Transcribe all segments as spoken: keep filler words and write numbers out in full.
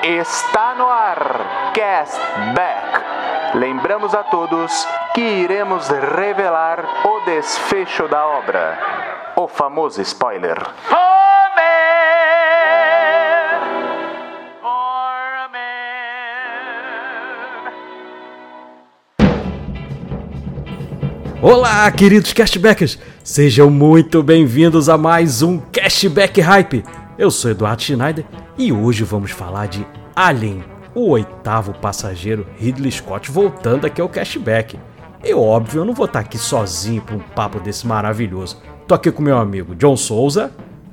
Está no ar, Castback. Lembramos a todos que iremos revelar o desfecho da obra. O famoso spoiler. Olá, queridos Castbackers! Sejam muito bem-vindos a mais um Castback Hype. Eu sou Eduardo Schneider e hoje vamos falar de Alien, o oitavo passageiro Ridley Scott voltando aqui ao Castback. E óbvio, eu não vou estar aqui sozinho para um papo desse maravilhoso. Tô aqui com meu amigo John Souza.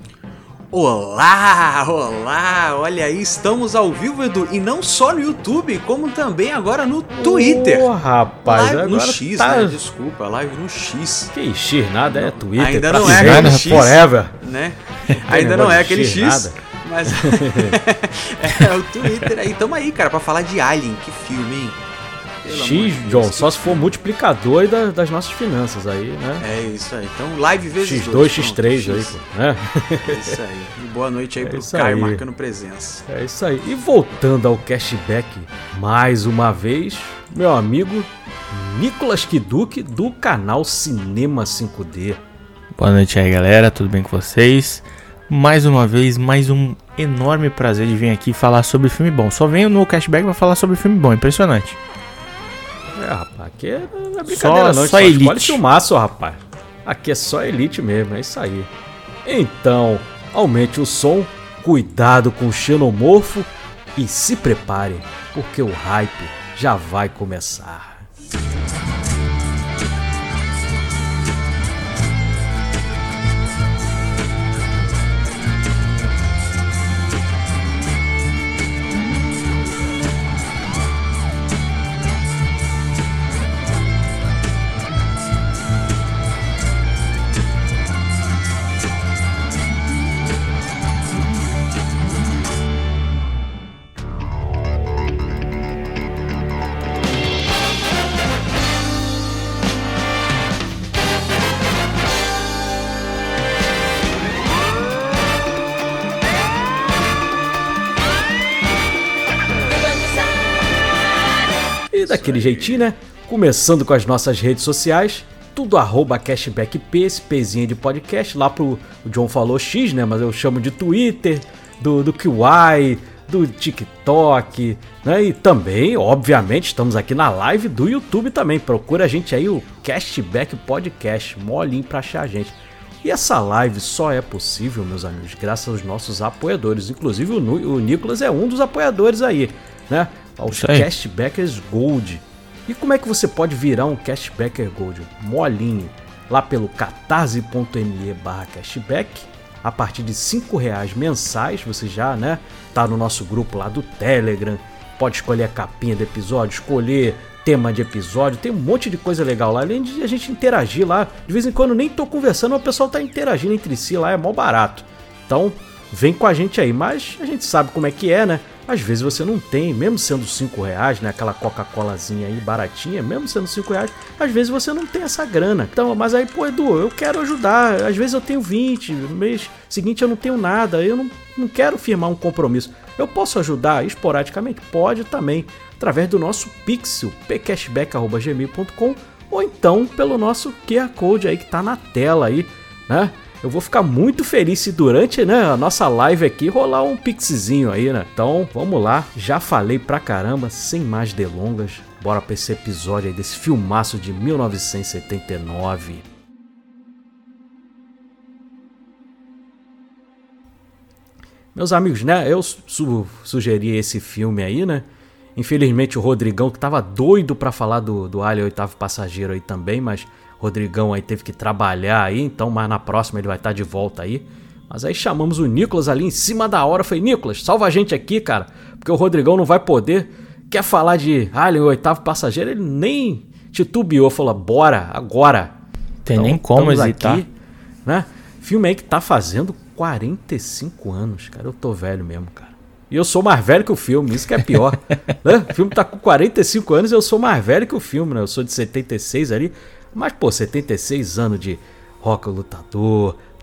Olá, olá, olha aí, estamos ao vivo, Edu, e não só no YouTube, como também agora no Twitter. Ô, oh, rapaz, live agora no X, tá... né? Desculpa, live no X. Que X, nada, é Twitter. Ainda não é aquele X, forever. Né? Ainda não é aquele X, X mas é o Twitter aí. Tamo aí, cara, pra falar de Alien, que filme, hein? Pelo X, John, só se for multiplicador da, das nossas finanças aí, né? É isso aí. Então, live vezes X dois, X três aí, pô. Né? É isso aí. E boa noite aí é pro Caio aí. marcando presença. É isso aí. E voltando ao Cashback, mais uma vez, meu amigo Nicolas Kiduki, do canal Cinema cinco D. Boa noite aí, galera. Tudo bem com vocês? Mais uma vez, mais um enorme prazer de vir aqui falar sobre filme bom. Só venho no Cashback pra falar sobre filme bom. Impressionante. É, rapaz, aqui é, não é brincadeira só, não, só só elite. Olha filmaço, rapaz. Aqui é só elite mesmo, é isso aí. Então, aumente o som, cuidado com o xenomorfo e se prepare, porque o hype já vai começar. Daquele jeitinho, né? Começando com as nossas redes sociais, tudo arroba cashbackp, esse pezinho de podcast, lá pro o John falou X, né? Mas eu chamo de Twitter, do, do Kiwi, do TikTok, né? E também, obviamente, estamos aqui na live do YouTube também. Procura a gente aí, o Cashback Podcast, molinho pra achar a gente. E essa live só é possível, meus amigos, graças aos nossos apoiadores. Inclusive o, o Nicolas é um dos apoiadores aí, né? Aos Cashbackers Gold. E como é que você pode virar um Cashbacker Gold? Molinho. Lá pelo catarse.me barra cashback. A partir de cinco reais mensais, você já, né, tá no nosso grupo lá do Telegram. Pode escolher a capinha do episódio, escolher tema de episódio. Tem um monte de coisa legal lá. Além de a gente interagir lá. De vez em quando nem tô conversando, o pessoal tá interagindo entre si lá. É mó barato. Então, vem com a gente aí. Mas a gente sabe como é que é, né? Às vezes você não tem, mesmo sendo cinco reais, né? Aquela Coca-Colazinha aí baratinha, mesmo sendo cinco reais, às vezes você não tem essa grana. Então, mas aí, pô, Edu, eu quero ajudar. Às vezes eu tenho vinte, no mês seguinte eu não tenho nada, eu não, não quero firmar um compromisso. Eu posso ajudar esporadicamente? Pode também, através do nosso Pixel, p cashback arroba gmail ponto com, ou então pelo nosso Q R Code aí que tá na tela aí, né? Eu vou ficar muito feliz se durante, né, a nossa live aqui rolar um pixzinho aí, né? Então, vamos lá. Já falei pra caramba, sem mais delongas. Bora pra esse episódio aí desse filmaço de mil novecentos e setenta e nove. Meus amigos, né, eu su- sugeri esse filme aí, né? Infelizmente o Rodrigão, que tava doido pra falar do, do Alien Oitavo Passageiro aí também, mas Rodrigão aí teve que trabalhar aí, então mais na próxima ele vai estar de volta aí. Mas aí chamamos o Nicolas ali em cima da hora. Eu falei, Nicolas, salva a gente aqui, cara, porque o Rodrigão não vai poder. Quer falar de Alien, o Oitavo Passageiro? Ele nem titubeou, falou, bora, agora. Tem então, nem como hesitar. Aqui, né? Filme aí que tá fazendo quarenta e cinco anos, cara. Eu tô velho mesmo, cara. E eu sou mais velho que o filme, isso que é pior. Né? O filme tá com quarenta e cinco anos e eu sou mais velho que o filme, né? Eu sou de setenta e seis ali. Mas, pô, setenta e seis anos de Rock o Lutador,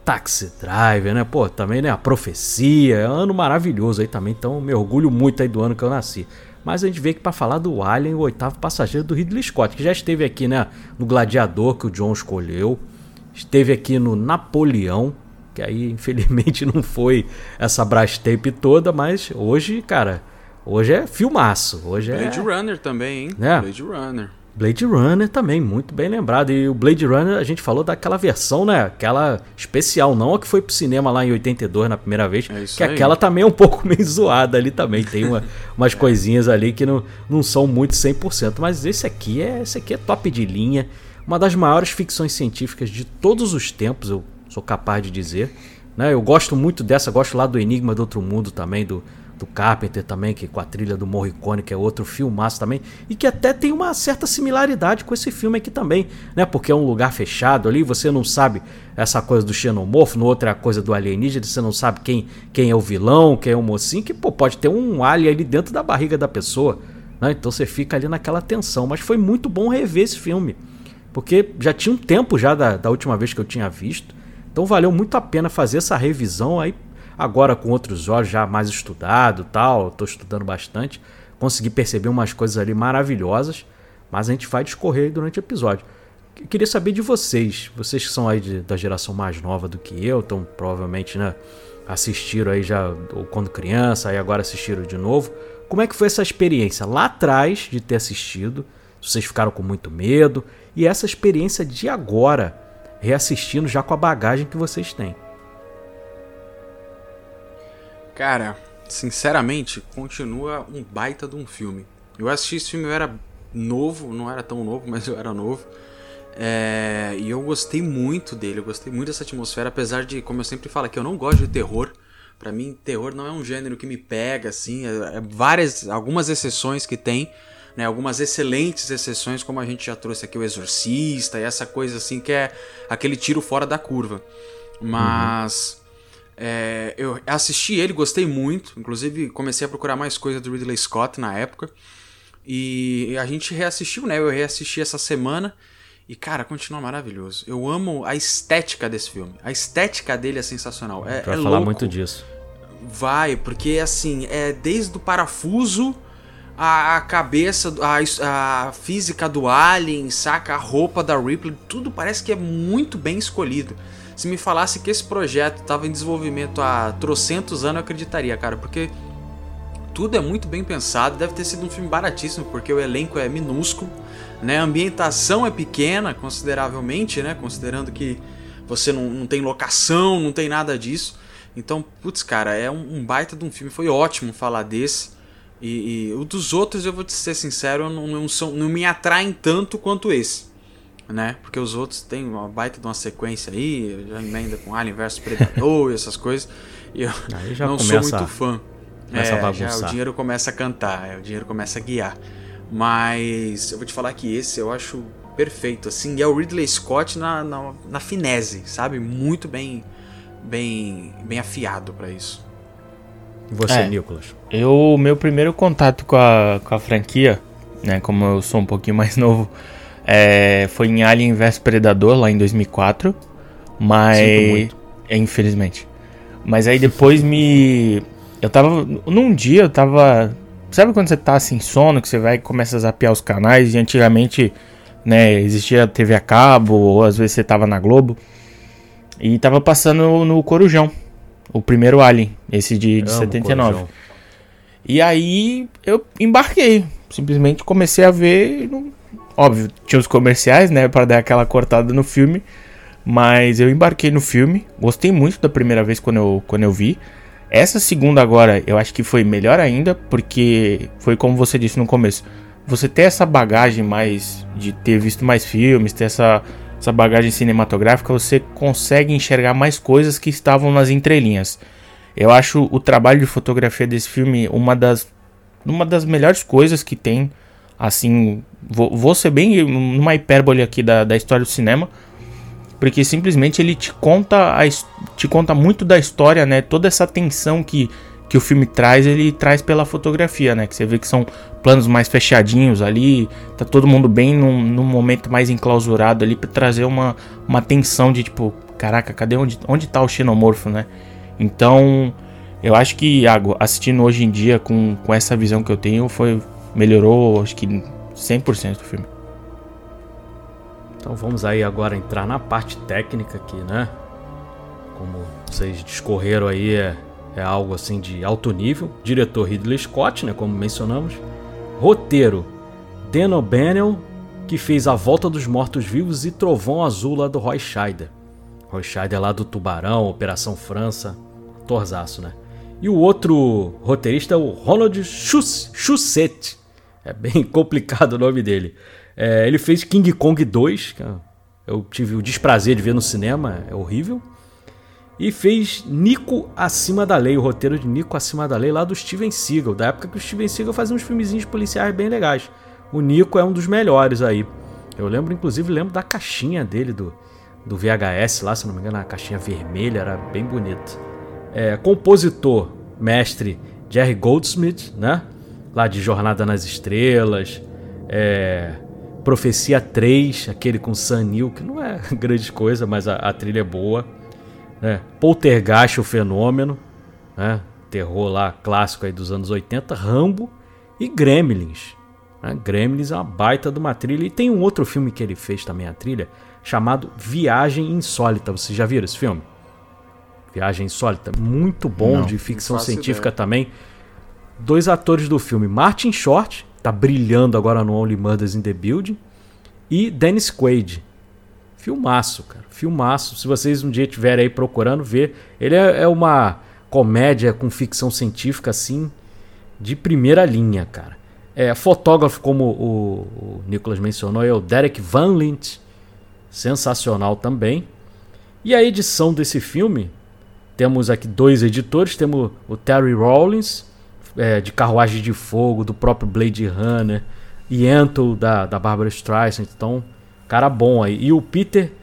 Taxi Driver, né? Pô, também, né? A Profecia, é um ano maravilhoso aí também, então me orgulho muito aí do ano que eu nasci. Mas a gente vê que para falar do Alien, o oitavo passageiro do Ridley Scott, que já esteve aqui, né, no Gladiador, que o John escolheu, esteve aqui no Napoleão, que aí infelizmente não foi essa Brastemp toda, mas hoje, cara, hoje é filmaço. Hoje Blade é... Runner também, hein? É. Blade Runner. Blade Runner também, muito bem lembrado. E o Blade Runner, a gente falou daquela versão, né? Aquela especial, não a que foi pro cinema lá em oitenta e dois na primeira vez. É isso que aí. Aquela também é um pouco meio zoada ali também. Tem uma, umas é. coisinhas ali que não, não são muito cem por cento. Mas esse aqui, é, esse aqui é top de linha. Uma das maiores ficções científicas de todos os tempos, eu sou capaz de dizer. Né? Eu gosto muito dessa, gosto lá do Enigma do Outro Mundo também, do... do Carpenter também, que com a trilha do Morricone, que é outro filmaço também, e que até tem uma certa similaridade com esse filme aqui também, né? Porque é um lugar fechado ali, você não sabe essa coisa do xenomorfo, no outro é a coisa do alienígena, você não sabe quem, quem é o vilão, quem é o mocinho, que pô, pode ter um alien ali dentro da barriga da pessoa, né? Então você fica ali naquela tensão, mas foi muito bom rever esse filme, porque já tinha um tempo já da, da última vez que eu tinha visto, então valeu muito a pena fazer essa revisão aí. Agora com outros olhos já mais estudado, tal, estou estudando bastante, consegui perceber umas coisas ali maravilhosas, mas a gente vai discorrer aí durante o episódio. Eu queria saber de vocês, vocês que são aí de, da geração mais nova do que eu, então provavelmente, né, assistiram aí já ou quando criança, aí agora assistiram de novo. Como é que foi essa experiência lá atrás de ter assistido? Vocês ficaram com muito medo? E essa experiência de agora, reassistindo já com a bagagem que vocês têm? Cara, sinceramente, continua um baita de um filme. Eu assisti esse filme, eu era novo, não era tão novo, mas eu era novo. É, e eu gostei muito dele, eu gostei muito dessa atmosfera, apesar de, como eu sempre falo aqui, eu não gosto de terror. Pra mim, terror não é um gênero que me pega, assim, é, é várias, algumas exceções que tem, né, algumas excelentes exceções, como a gente já trouxe aqui, o Exorcista e essa coisa assim, que é aquele tiro fora da curva. Mas... Uhum. É, eu assisti ele, gostei muito. Inclusive comecei a procurar mais coisa do Ridley Scott na época. E a gente reassistiu, né? Eu reassisti essa semana. E cara, continua maravilhoso. Eu amo a estética desse filme. A estética dele é sensacional. É, Vai é falar louco. muito disso. Vai, porque assim, é desde o parafuso, a, a cabeça, a, a física do Alien, saca? A roupa da Ripley, tudo parece que é muito bem escolhido. Se me falasse que esse projeto estava em desenvolvimento há trocentos anos, eu acreditaria, cara, porque tudo é muito bem pensado. Deve ter sido um filme baratíssimo, porque o elenco é minúsculo, né? A ambientação é pequena, consideravelmente, né? Considerando que você não, não tem locação, não tem nada disso. Então, putz, cara, é um, um baita de um filme. Foi ótimo falar desse. E, e o dos outros, eu vou te ser sincero, não, não, são, não me atraem tanto quanto esse. Né? Porque os outros têm uma baita de uma sequência aí, já emenda com Alien versus Predador e essas coisas, e eu não sou muito fã. É, a já o dinheiro começa a cantar, é, o dinheiro começa a guiar. Mas eu vou te falar que esse eu acho perfeito, assim, e é o Ridley Scott na, na, na finese, sabe? Muito bem, bem, bem afiado pra isso. E você, é, Nicolas? Eu, meu primeiro contato com a, com a franquia, né, como eu sou um pouquinho mais novo, É, foi em Alien versus Predador lá em dois mil e quatro, mas é, infelizmente. Mas aí depois me eu tava num dia eu tava, sabe quando você tá assim sono, que você vai e começa a zapear os canais, e antigamente, né, existia T V a cabo, ou às vezes você tava na Globo, e tava passando no Corujão, o primeiro Alien, esse de, de setenta e nove. E aí eu embarquei, simplesmente comecei a ver. Óbvio, tinha os comerciais, né, para dar aquela cortada no filme, mas eu embarquei no filme, gostei muito da primeira vez quando eu, quando eu vi. Essa segunda agora, eu acho que foi melhor ainda, porque foi como você disse no começo, você ter essa bagagem mais de ter visto mais filmes, ter essa, essa bagagem cinematográfica, você consegue enxergar mais coisas que estavam nas entrelinhas. Eu acho o trabalho de fotografia desse filme uma das, uma das melhores coisas que tem. Assim, vou, vou ser bem numa hipérbole aqui da, da história do cinema, porque simplesmente ele te conta, a, te conta muito da história, né? Toda essa tensão que, que o filme traz, ele traz pela fotografia, né? Que você vê que são planos mais fechadinhos ali, tá todo mundo bem num, num momento mais enclausurado ali, pra trazer uma, uma tensão de tipo, caraca, cadê onde, onde tá o xenomorfo, né? Então, eu acho que assistindo hoje em dia com, com essa visão que eu tenho, foi, melhorou, acho que cem por cento do filme. Então vamos aí agora entrar na parte técnica aqui, né? Como vocês discorreram aí, é, é algo assim de alto nível. Diretor Ridley Scott, né? Como mencionamos. Roteiro, Dan O'Bannon, que fez A Volta dos Mortos-Vivos e Trovão Azul lá do Roy Scheider. Roy Scheider lá do Tubarão, Operação França, torzaço, né? E o outro roteirista é o Ronald Shusett. É bem complicado o nome dele. É, ele fez King Kong dois, que eu tive o desprazer de ver no cinema, é horrível. E fez Nico Acima da Lei, o roteiro de Nico Acima da Lei lá do Steven Seagal, da época que o Steven Seagal fazia uns filmezinhos policiais bem legais. O Nico é um dos melhores aí. Eu lembro, inclusive, lembro da caixinha dele, do, do V H S lá, se não me engano, a caixinha vermelha, era bem bonita. É, compositor, mestre Jerry Goldsmith, né? Lá de Jornada nas Estrelas, é, Profecia três, aquele com Sam Neill, que não é grande coisa, mas a, a trilha é boa. Né? Poltergeist, o Fenômeno, né? Terror lá clássico aí dos anos oitenta, Rambo e Gremlins. Né? Gremlins é uma baita de uma trilha. E tem um outro filme que ele fez também a trilha, chamado Viagem Insólita. Vocês já viram esse filme? Viagem Insólita, muito bom, não, de ficção científica ideia. Também. Dois atores do filme, Martin Short, tá brilhando agora no Only Murders in the Building, e Dennis Quaid. Filmaço, cara, filmaço. Se vocês um dia estiverem aí procurando ver, ele é, é uma comédia com ficção científica assim, de primeira linha, cara. É, fotógrafo, como o, o Nicolas mencionou, é o Derek Van Lint, sensacional também. E a edição desse filme, temos aqui dois editores, temos o Terry Rawlins, é, de Carruagem de Fogo, do próprio Blade Runner, e Yentl, da, da Barbara Streisand, então, cara bom aí. E o Peter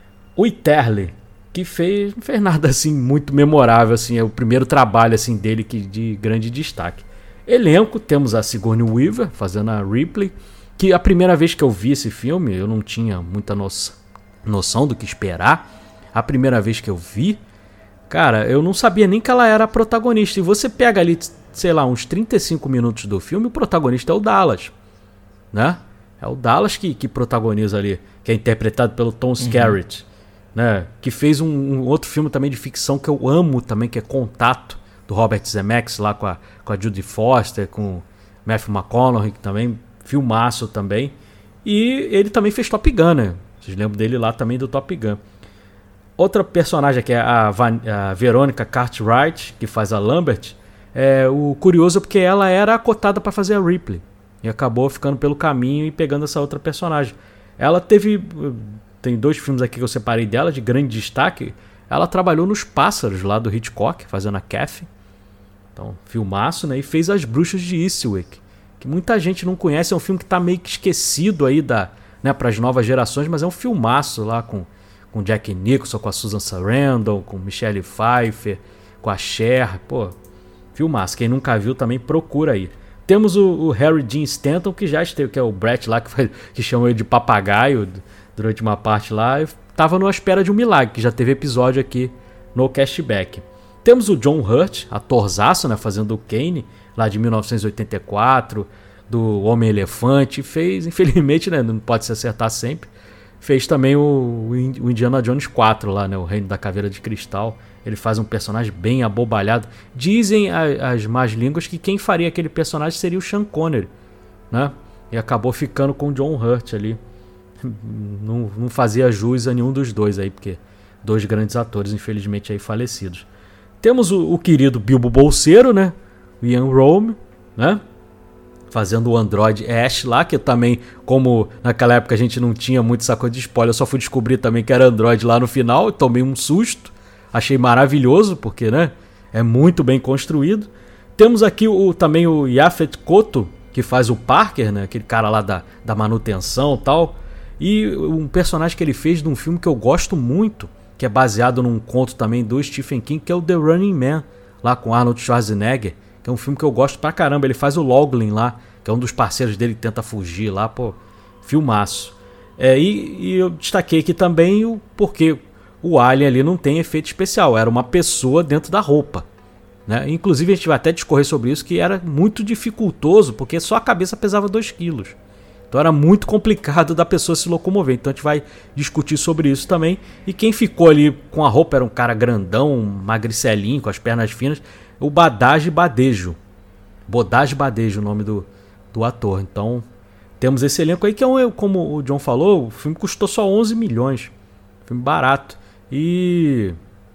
Witherly, que fez, não fez nada assim muito memorável, assim, é o primeiro trabalho assim, dele que, de grande destaque. Elenco, temos a Sigourney Weaver fazendo a Ripley, que a primeira vez que eu vi esse filme, eu não tinha muita noção, noção do que esperar. A primeira vez que eu vi, cara, eu não sabia nem que ela era a protagonista. E você pega ali, sei lá, uns trinta e cinco minutos do filme, o protagonista é o Dallas, né? É o Dallas que, que protagoniza ali, que é interpretado pelo Tom Skerritt, uhum. né? Que fez um, um outro filme também de ficção que eu amo também, que é Contato, do Robert Zemeckis, lá com a, com a Judy Foster, com o Matthew McConaughey, que também, filmaço também. E ele também fez Top Gun, né? Vocês lembram dele lá também do Top Gun. Outra personagem que é a, Van, a Veronica Cartwright, que faz a Lambert, é o curioso é porque ela era cotada para fazer a Ripley e acabou ficando pelo caminho e pegando essa outra personagem. Ela teve, tem dois filmes aqui que eu separei dela de grande destaque. Ela trabalhou nos Pássaros lá do Hitchcock, fazendo a Kathy, então filmaço, né? E fez As Bruxas de Eastwick, que muita gente não conhece, é um filme que está meio que esquecido aí da, né, para as novas gerações, mas é um filmaço lá com com Jack Nicholson, com a Susan Sarandon, com Michelle Pfeiffer, com a Cher, pô, filmaço. Quem nunca viu também procura aí. Temos o, o Harry Dean Stanton, que já esteve, que é o Brett lá, que, faz, que chama ele de papagaio durante uma parte lá, tava numa espera de um milagre, que já teve episódio aqui no Cashback. Temos o John Hurt, atorzaço, né, fazendo o Kane, lá de mil novecentos e oitenta e quatro, do Homem-Elefante, fez, infelizmente, né, não pode se acertar sempre, fez também o, o Indiana Jones quatro lá, né? O Reino da Caveira de Cristal. Ele faz um personagem bem abobalhado. Dizem a, as más línguas que quem faria aquele personagem seria o Sean Connery, né? E acabou ficando com o John Hurt ali. Não, não fazia jus a nenhum dos dois aí, porque dois grandes atores, infelizmente, aí falecidos. Temos o, o querido Bilbo Bolseiro, né? O Ian Rome, né? Fazendo o Android Ash lá, que também, como naquela época a gente não tinha muito essa coisa de spoiler, eu só fui descobrir também que era Android lá no final, e tomei um susto, achei maravilhoso, porque, né, é muito bem construído. Temos aqui o, também o Yaphet Kotto, que faz o Parker, né, aquele cara lá da, da manutenção e tal, e um personagem que ele fez de um filme que eu gosto muito, que é baseado num conto também do Stephen King, que é o The Running Man, lá com Arnold Schwarzenegger, que é um filme que eu gosto pra caramba. Ele faz o Loglin lá, que é um dos parceiros dele que tenta fugir lá, pô, filmaço. É, e, e eu destaquei aqui também o porquê, o alien ali não tem efeito especial, era uma pessoa dentro da roupa, né? Inclusive a gente vai até discorrer sobre isso, que era muito dificultoso, porque só a cabeça pesava dois quilos. Então era muito complicado da pessoa se locomover. Então a gente vai discutir sobre isso também. E quem ficou ali com a roupa era um cara grandão, magricelinho, com as pernas finas, o Badage Badejo. Bodage Badejo, o nome do, do ator. Então temos esse elenco aí que, é, como o John falou, o filme custou só onze milhões. Filme barato. E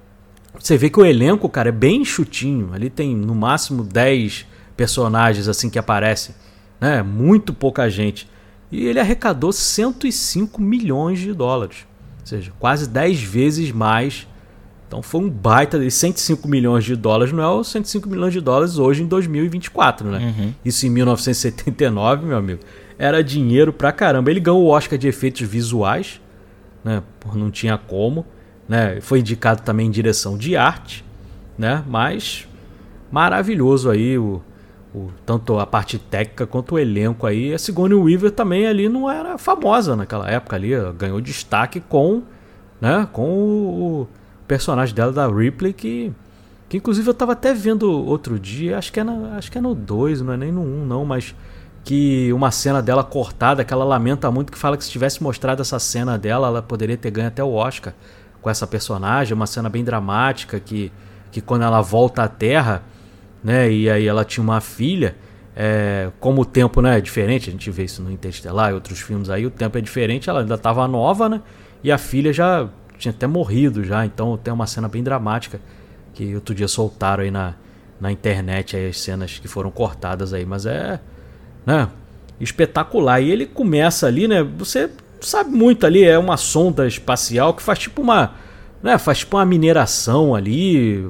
você vê que o elenco, cara, é bem enxutinho. Ali tem no máximo dez personagens assim que aparecem, né? Muito pouca gente. E ele arrecadou cento e cinco milhões de dólares. Ou seja, quase dez vezes mais. Então foi um baita de cento e cinco milhões de dólares. Não é os cento e cinco milhões de dólares hoje em dois mil e vinte e quatro, né? Uhum. Isso em mil novecentos e setenta e nove, meu amigo. Era dinheiro pra caramba. Ele ganhou o Oscar de efeitos visuais, né? Não tinha como, né? Foi indicado também em direção de arte, né? Mas maravilhoso aí o, o, tanto a parte técnica quanto o elenco aí. A Sigourney Weaver também ali não era famosa naquela época ali, ganhou destaque com, né, com o, o personagem dela, da Ripley, que, que inclusive eu tava até vendo outro dia, acho que é, na, acho que é no dois, não é nem no um não, mas que uma cena dela cortada, que ela lamenta muito, que fala que se tivesse mostrado essa cena dela, ela poderia ter ganho até o Oscar com essa personagem, uma cena bem dramática, que, que quando ela volta à Terra, né, e aí ela tinha uma filha, é, como o tempo, né, é diferente, a gente vê isso no Interestelar e outros filmes aí, o tempo é diferente, ela ainda estava nova, né, e a filha já tinha até morrido já, então tem uma cena bem dramática, que outro dia soltaram aí na, na internet aí as cenas que foram cortadas aí, mas é, né, espetacular. E ele começa ali, né, você sabe muito ali, é uma sonda espacial que faz tipo uma, né, faz tipo uma mineração ali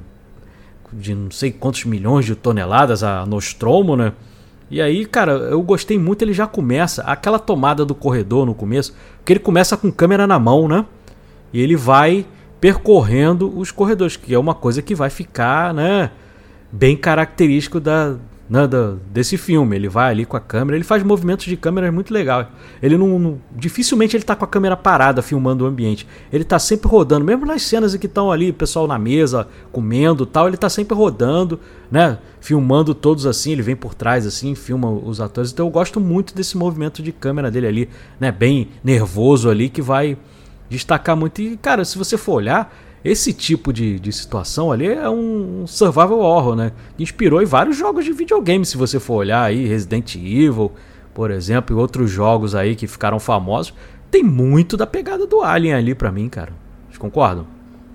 de não sei quantos milhões de toneladas, a Nostromo, né? E aí, cara, eu gostei muito, ele já começa aquela tomada do corredor no começo, que ele começa com câmera na mão, né? E ele vai percorrendo os corredores, que é uma coisa que vai ficar, né, bem característico da Nada desse filme. Ele vai ali com a câmera, ele faz movimentos de câmera muito legal. Ele não, não dificilmente ele tá com a câmera parada filmando o ambiente. Ele tá sempre rodando, mesmo nas cenas em que estão ali o pessoal na mesa comendo, tal, ele tá sempre rodando, né, filmando todos assim, ele vem por trás assim, filma os atores. Então eu gosto muito desse movimento de câmera dele ali, né, bem nervoso ali, que vai destacar muito. E cara, se você for olhar, esse tipo de, de situação ali é um survival horror, né? Inspirou em vários jogos de videogame, se você for olhar aí, Resident Evil, por exemplo, e outros jogos aí que ficaram famosos. Tem muito da pegada do Alien ali pra mim, cara. Vocês concordam?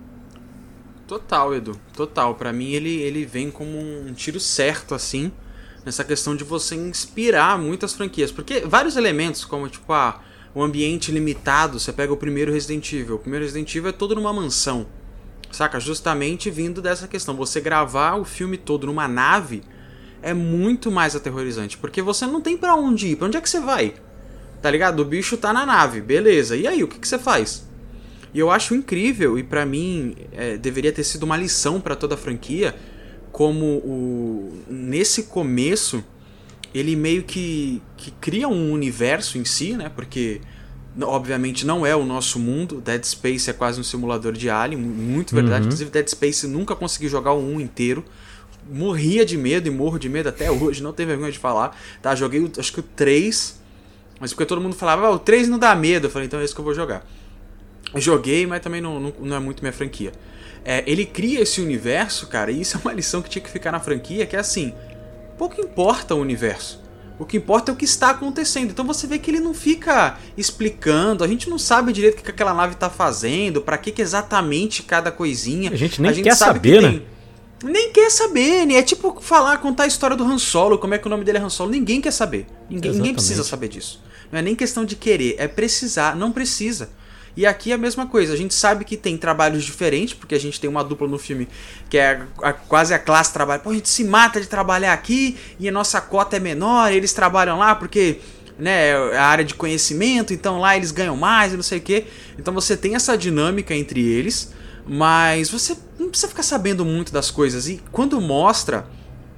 Total, Edu. Total. Pra mim ele, ele vem como um tiro certo, assim, nessa questão de você inspirar muitas franquias. Porque vários elementos, como tipo, ah, o ambiente limitado, você pega o primeiro Resident Evil. O primeiro Resident Evil é todo numa mansão. Saca? Justamente vindo dessa questão. Você gravar o filme todo numa nave é muito mais aterrorizante. Porque você não tem pra onde ir. Pra onde é que você vai? Tá ligado? O bicho tá na nave. Beleza. E aí? O que, que você faz? E eu acho incrível. E pra mim é, deveria ter sido uma lição pra toda a franquia. Como o, nesse começo ele meio que, que cria um universo em si, né? Porque obviamente não é o nosso mundo. Dead Space é quase um simulador de Alien, muito verdade. Uhum. Inclusive Dead Space nunca consegui jogar o um inteiro. Morria de medo e morro de medo até hoje, não tenho vergonha de falar. Tá, joguei acho que o três, mas porque todo mundo falava, ah, o três não dá medo. Eu falei, então é isso que eu vou jogar. Eu joguei, mas também não, não, não é muito minha franquia. É, ele cria esse universo, cara, e isso é uma lição que tinha que ficar na franquia, que é assim, pouco importa o universo. O que importa é o que está acontecendo. Então você vê que ele não fica explicando. A gente não sabe direito o que aquela nave está fazendo. Pra que, que exatamente cada coisinha. A gente nem a gente quer saber, né? Tem... Nem quer saber, né? É tipo falar, contar a história do Han Solo. Como é que o nome dele é Han Solo. Ninguém quer saber. Ninguém, ninguém precisa saber disso. Não é nem questão de querer. É precisar. Não precisa. E aqui é a mesma coisa, a gente sabe que tem trabalhos diferentes, porque a gente tem uma dupla no filme que é a, a, quase a classe trabalho. Pô, a gente se mata de trabalhar aqui e a nossa cota é menor, eles trabalham lá porque, né, é a área de conhecimento, então lá eles ganham mais e não sei o quê. Então você tem essa dinâmica entre eles, mas você não precisa ficar sabendo muito das coisas. E quando mostra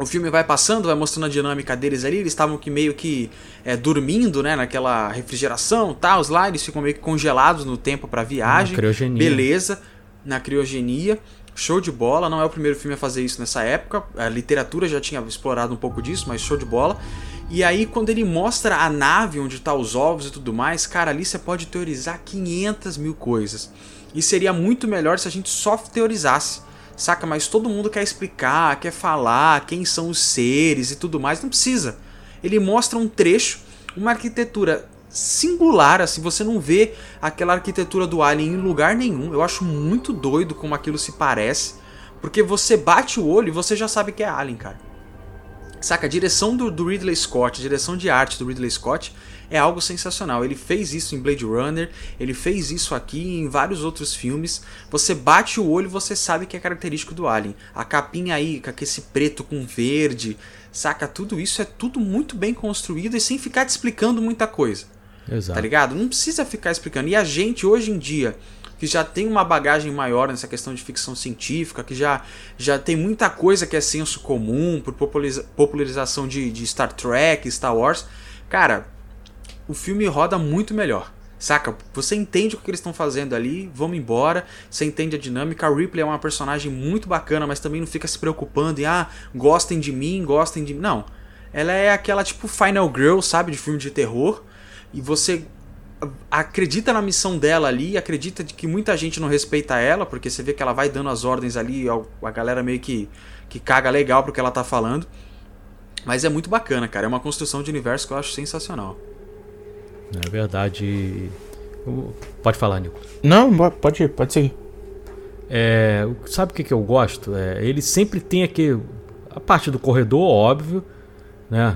o filme vai passando, vai mostrando a dinâmica deles ali, eles estavam que meio que é, dormindo, né, naquela refrigeração, tal, lá, eles ficam meio que congelados no tempo pra viagem. Na criogenia. Beleza, na criogenia. Show de bola, não é o primeiro filme a fazer isso nessa época, a literatura já tinha explorado um pouco disso, mas show de bola. E aí quando ele mostra a nave onde tá os ovos e tudo mais, cara, ali você pode teorizar quinhentas mil coisas. E seria muito melhor se a gente só teorizasse, saca? Mas todo mundo quer explicar, quer falar quem são os seres e tudo mais, não precisa. Ele mostra um trecho, uma arquitetura singular, assim, você não vê aquela arquitetura do Alien em lugar nenhum. Eu acho muito doido como aquilo se parece, porque você bate o olho e você já sabe que é Alien, cara. Saca, a direção do, do Ridley Scott, a direção de arte do Ridley Scott é algo sensacional. Ele fez isso em Blade Runner, ele fez isso aqui em vários outros filmes. Você bate o olho e você sabe que é característico do Alien. A capinha aí, com esse preto com verde, saca, tudo isso é tudo muito bem construído e sem ficar te explicando muita coisa. Exato. Tá ligado? Não precisa ficar explicando. E a gente, hoje em dia, que já tem uma bagagem maior nessa questão de ficção científica, que já, já tem muita coisa que é senso comum, por populariza- popularização de, de Star Trek, Star Wars, cara, o filme roda muito melhor. Saca? Você entende o que eles estão fazendo ali, vamos embora, você entende a dinâmica. A Ripley é uma personagem muito bacana, mas também não fica se preocupando em, ah, gostem de mim, gostem de mim. Não. Ela é aquela tipo Final Girl, sabe, de filme de terror. E você acredita na missão dela ali, acredita de que muita gente não respeita ela, porque você vê que ela vai dando as ordens ali, a galera meio que, que caga legal pro que ela tá falando. Mas é muito bacana, cara. É uma construção de universo que eu acho sensacional. É verdade. Pode falar, Nico. Não, pode, pode seguir. É, sabe o que, que eu gosto? É, ele sempre tem aqui a parte do corredor, óbvio, né?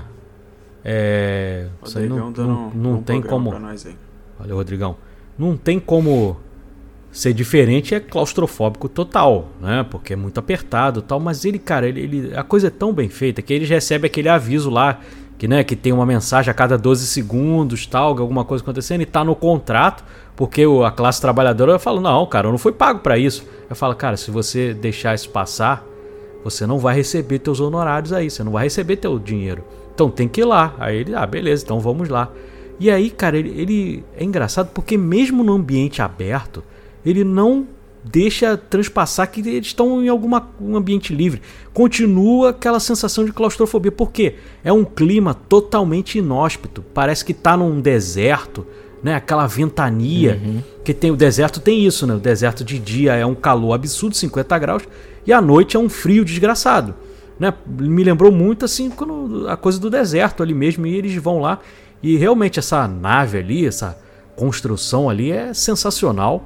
É, isso aí não, não, não tem como. Valeu, Rodrigão. Não tem como ser diferente, é claustrofóbico total, né? Porque é muito apertado e tal. Mas ele, cara, ele, ele, a coisa é tão bem feita que ele recebe aquele aviso lá, que, né, que tem uma mensagem a cada doze segundos, tal, alguma coisa acontecendo, e tá no contrato, porque a classe trabalhadora fala, não, cara, eu não fui pago pra isso. Eu falo, cara, se você deixar isso passar, você não vai receber teus honorários aí, você não vai receber teu dinheiro. Então tem que ir lá. Aí ele, ah, beleza, então vamos lá. E aí, cara, ele, ele é engraçado porque mesmo no ambiente aberto, ele não deixa transpassar que eles estão em algum um ambiente livre. Continua aquela sensação de claustrofobia. Por quê? É um clima totalmente inóspito. Parece que tá num deserto, né? Aquela ventania. Uhum. Que tem o deserto, tem isso, né? O deserto de dia é um calor absurdo, cinquenta graus, e à noite é um frio desgraçado. Né? Me lembrou muito assim quando a coisa do deserto ali mesmo, e eles vão lá e realmente essa nave ali, essa construção ali é sensacional,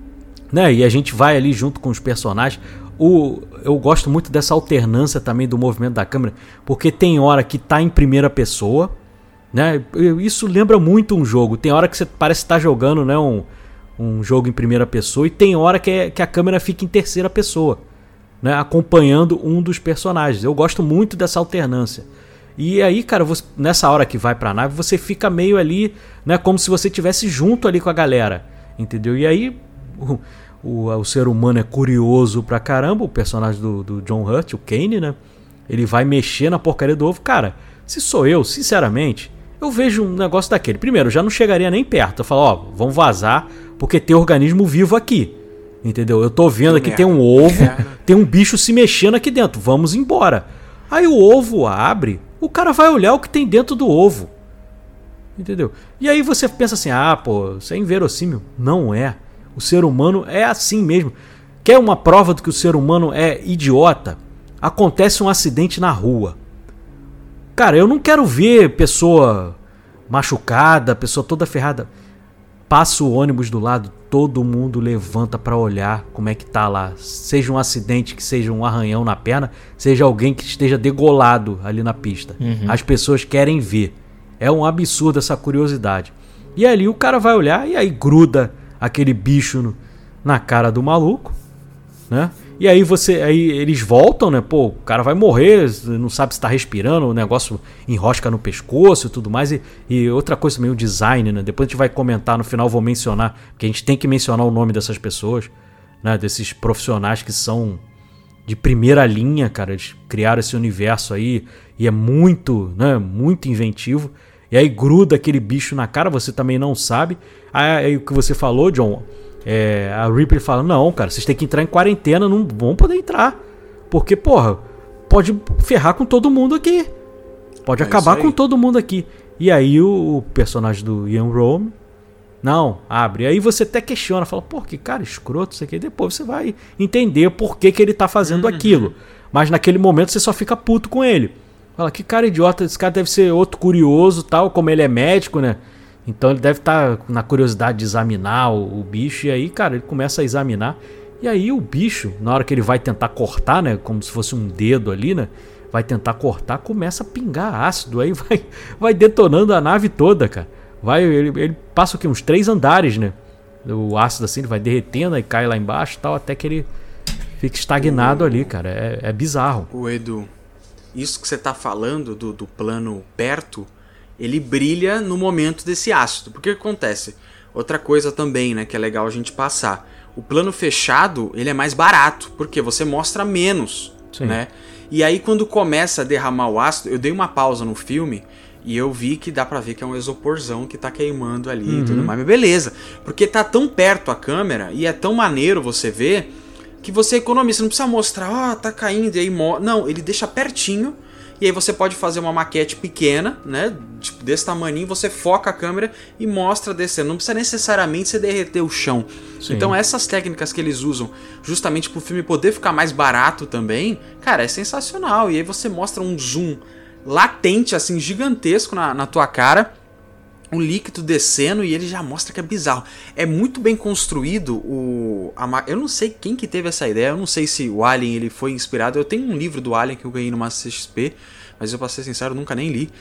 né? E a gente vai ali junto com os personagens. O, eu gosto muito dessa alternância também do movimento da câmera, porque tem hora que tá em primeira pessoa, né? Isso lembra muito um jogo. Tem hora que você parece estar jogando, né, um, um jogo em primeira pessoa, e tem hora que, é, que a câmera fica em terceira pessoa, né, acompanhando um dos personagens. Eu gosto muito dessa alternância. E aí, cara, você, nessa hora que vai pra nave, você fica meio ali, né, como se você estivesse junto ali com a galera, entendeu? E aí o, o, o ser humano é curioso pra caramba. O personagem do, do John Hurt, o Kane, né, ele vai mexer na porcaria do ovo. Cara, se sou eu, sinceramente, eu vejo um negócio daquele, primeiro, eu já não chegaria nem perto. Eu falo, ó, vamos vazar, porque tem organismo vivo aqui. Entendeu? Eu tô vendo aqui, tem um ovo, tem um bicho se mexendo aqui dentro, vamos embora. Aí o ovo abre, o cara vai olhar o que tem dentro do ovo. Entendeu? E aí você pensa assim, ah, pô, isso é inverossímil. Não é. O ser humano é assim mesmo. Quer uma prova de que o ser humano é idiota? Acontece um acidente na rua. Cara, eu não quero ver pessoa machucada, pessoa toda ferrada. Passa o ônibus do lado, todo mundo levanta pra olhar como é que tá lá. Seja um acidente, que seja um arranhão na perna, seja alguém que esteja degolado ali na pista. Uhum. As pessoas querem ver. É um absurdo essa curiosidade. E ali o cara vai olhar e aí gruda aquele bicho no, na cara do maluco, né? E aí você, aí eles voltam, né? Pô, o cara vai morrer, não sabe se tá respirando, o negócio enrosca no pescoço e tudo mais. E, e outra coisa também, o design, né? Depois a gente vai comentar, no final vou mencionar, porque a gente tem que mencionar o nome dessas pessoas, né? Desses profissionais que são de primeira linha, cara. Eles criaram esse universo aí e é muito, né, muito inventivo. E aí gruda aquele bicho na cara, você também não sabe. Aí, aí o que você falou, John, é, a Ripley fala, não, cara, vocês têm que entrar em quarentena, não vão poder entrar. Porque, porra, pode ferrar com todo mundo aqui. Pode é acabar com todo mundo aqui. E aí o, o personagem do Ian Rome, não, abre. Aí você até questiona, fala, pô, que cara escroto, isso aqui. Depois você vai entender por que, que ele tá fazendo uhum. aquilo. Mas naquele momento você só fica puto com ele. Fala, que cara idiota, esse cara deve ser outro curioso, tal, como ele é médico, né? Então ele deve estar tá na curiosidade de examinar o, o bicho. E aí, cara, ele começa a examinar. E aí o bicho, na hora que ele vai tentar cortar, né? Como se fosse um dedo ali, né? Vai tentar cortar, começa a pingar ácido. Aí vai, vai detonando a nave toda, cara. Vai, ele, ele passa o quê? Uns três andares, né? O ácido assim, ele vai derretendo, aí cai lá embaixo e tal, até que ele fica estagnado o... ali, cara. É, é bizarro. O Edu, isso que você tá falando do, do plano perto, ele brilha no momento desse ácido. Porque o que acontece? Outra coisa também, né, que é legal a gente passar. O plano fechado, ele é mais barato, porque você mostra menos, Sim. né? E aí quando começa a derramar o ácido, eu dei uma pausa no filme e eu vi que dá pra ver que é um isoporzão que tá queimando ali uhum. e tudo mais. Mas beleza, porque tá tão perto a câmera e é tão maneiro você ver que você economiza. Você não precisa mostrar, ó, oh, tá caindo e aí... Mo-. Não, ele deixa pertinho e aí você pode fazer uma maquete pequena, né? Tipo, desse tamaninho, você foca a câmera e mostra descendo. Não precisa necessariamente você derreter o chão. Sim. Então essas técnicas que eles usam justamente pro filme poder ficar mais barato também, cara, é sensacional. E aí você mostra um zoom latente, assim, gigantesco na, na tua cara, um líquido descendo e ele já mostra que é bizarro. É muito bem construído o... A, eu não sei quem que teve essa ideia, eu não sei se o Alien ele foi inspirado. Eu tenho um livro do Alien que eu ganhei numa C X P, mas eu, pra ser sincero, nunca nem li.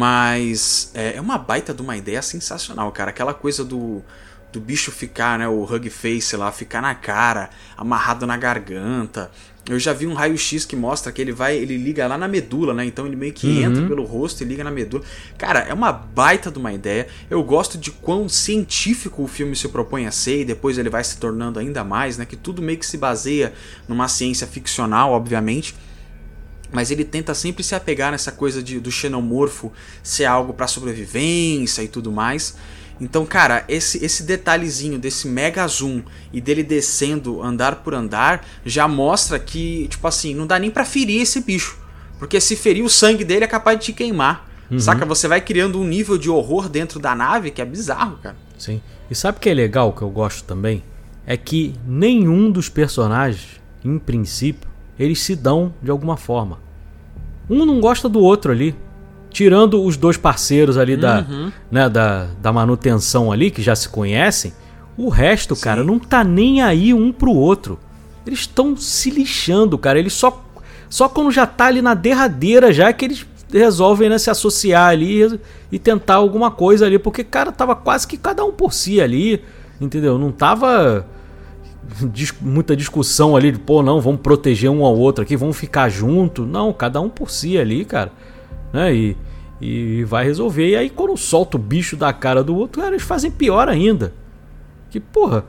Mas é, é uma baita de uma ideia sensacional, cara. Aquela coisa do... do bicho ficar, né, o hug face lá, ficar na cara, amarrado na garganta. Eu já vi um raio-x que mostra que ele vai, ele liga lá na medula, né? Então ele meio que uhum. entra pelo rosto e liga na medula. Cara, é uma baita de uma ideia. Eu gosto de quão científico o filme se propõe a ser e depois ele vai se tornando ainda mais, né? Que tudo meio que se baseia numa ciência ficcional, obviamente. Mas ele tenta sempre se apegar nessa coisa de, do xenomorfo ser algo pra sobrevivência e tudo mais. Então, cara, esse, esse detalhezinho desse mega zoom e dele descendo andar por andar já mostra que, tipo assim, não dá nem pra ferir esse bicho. Porque se ferir o sangue dele é capaz de te queimar. Uhum. Saca? Você vai criando um nível de horror dentro da nave que é bizarro, cara. Sim. E sabe o que é legal, que eu gosto também? É que nenhum dos personagens, em princípio, eles se dão de alguma forma. Um não gosta do outro ali. Tirando os dois parceiros ali da, uhum. né, da, da manutenção ali, que já se conhecem, o resto, Sim. cara, não tá nem aí um pro outro. Eles estão se lixando, cara. Eles só, só quando já tá ali na derradeira já que eles resolvem, né, se associar ali e, e tentar alguma coisa ali. Porque, cara, tava quase que cada um por si ali, entendeu? Não tava dis- muita discussão ali de, pô, não, vamos proteger um ao outro aqui, vamos ficar junto. Não, cada um por si ali, cara. Né? E, e vai resolver. E aí quando solta o bicho da cara do outro, cara, eles fazem pior ainda. Que porra,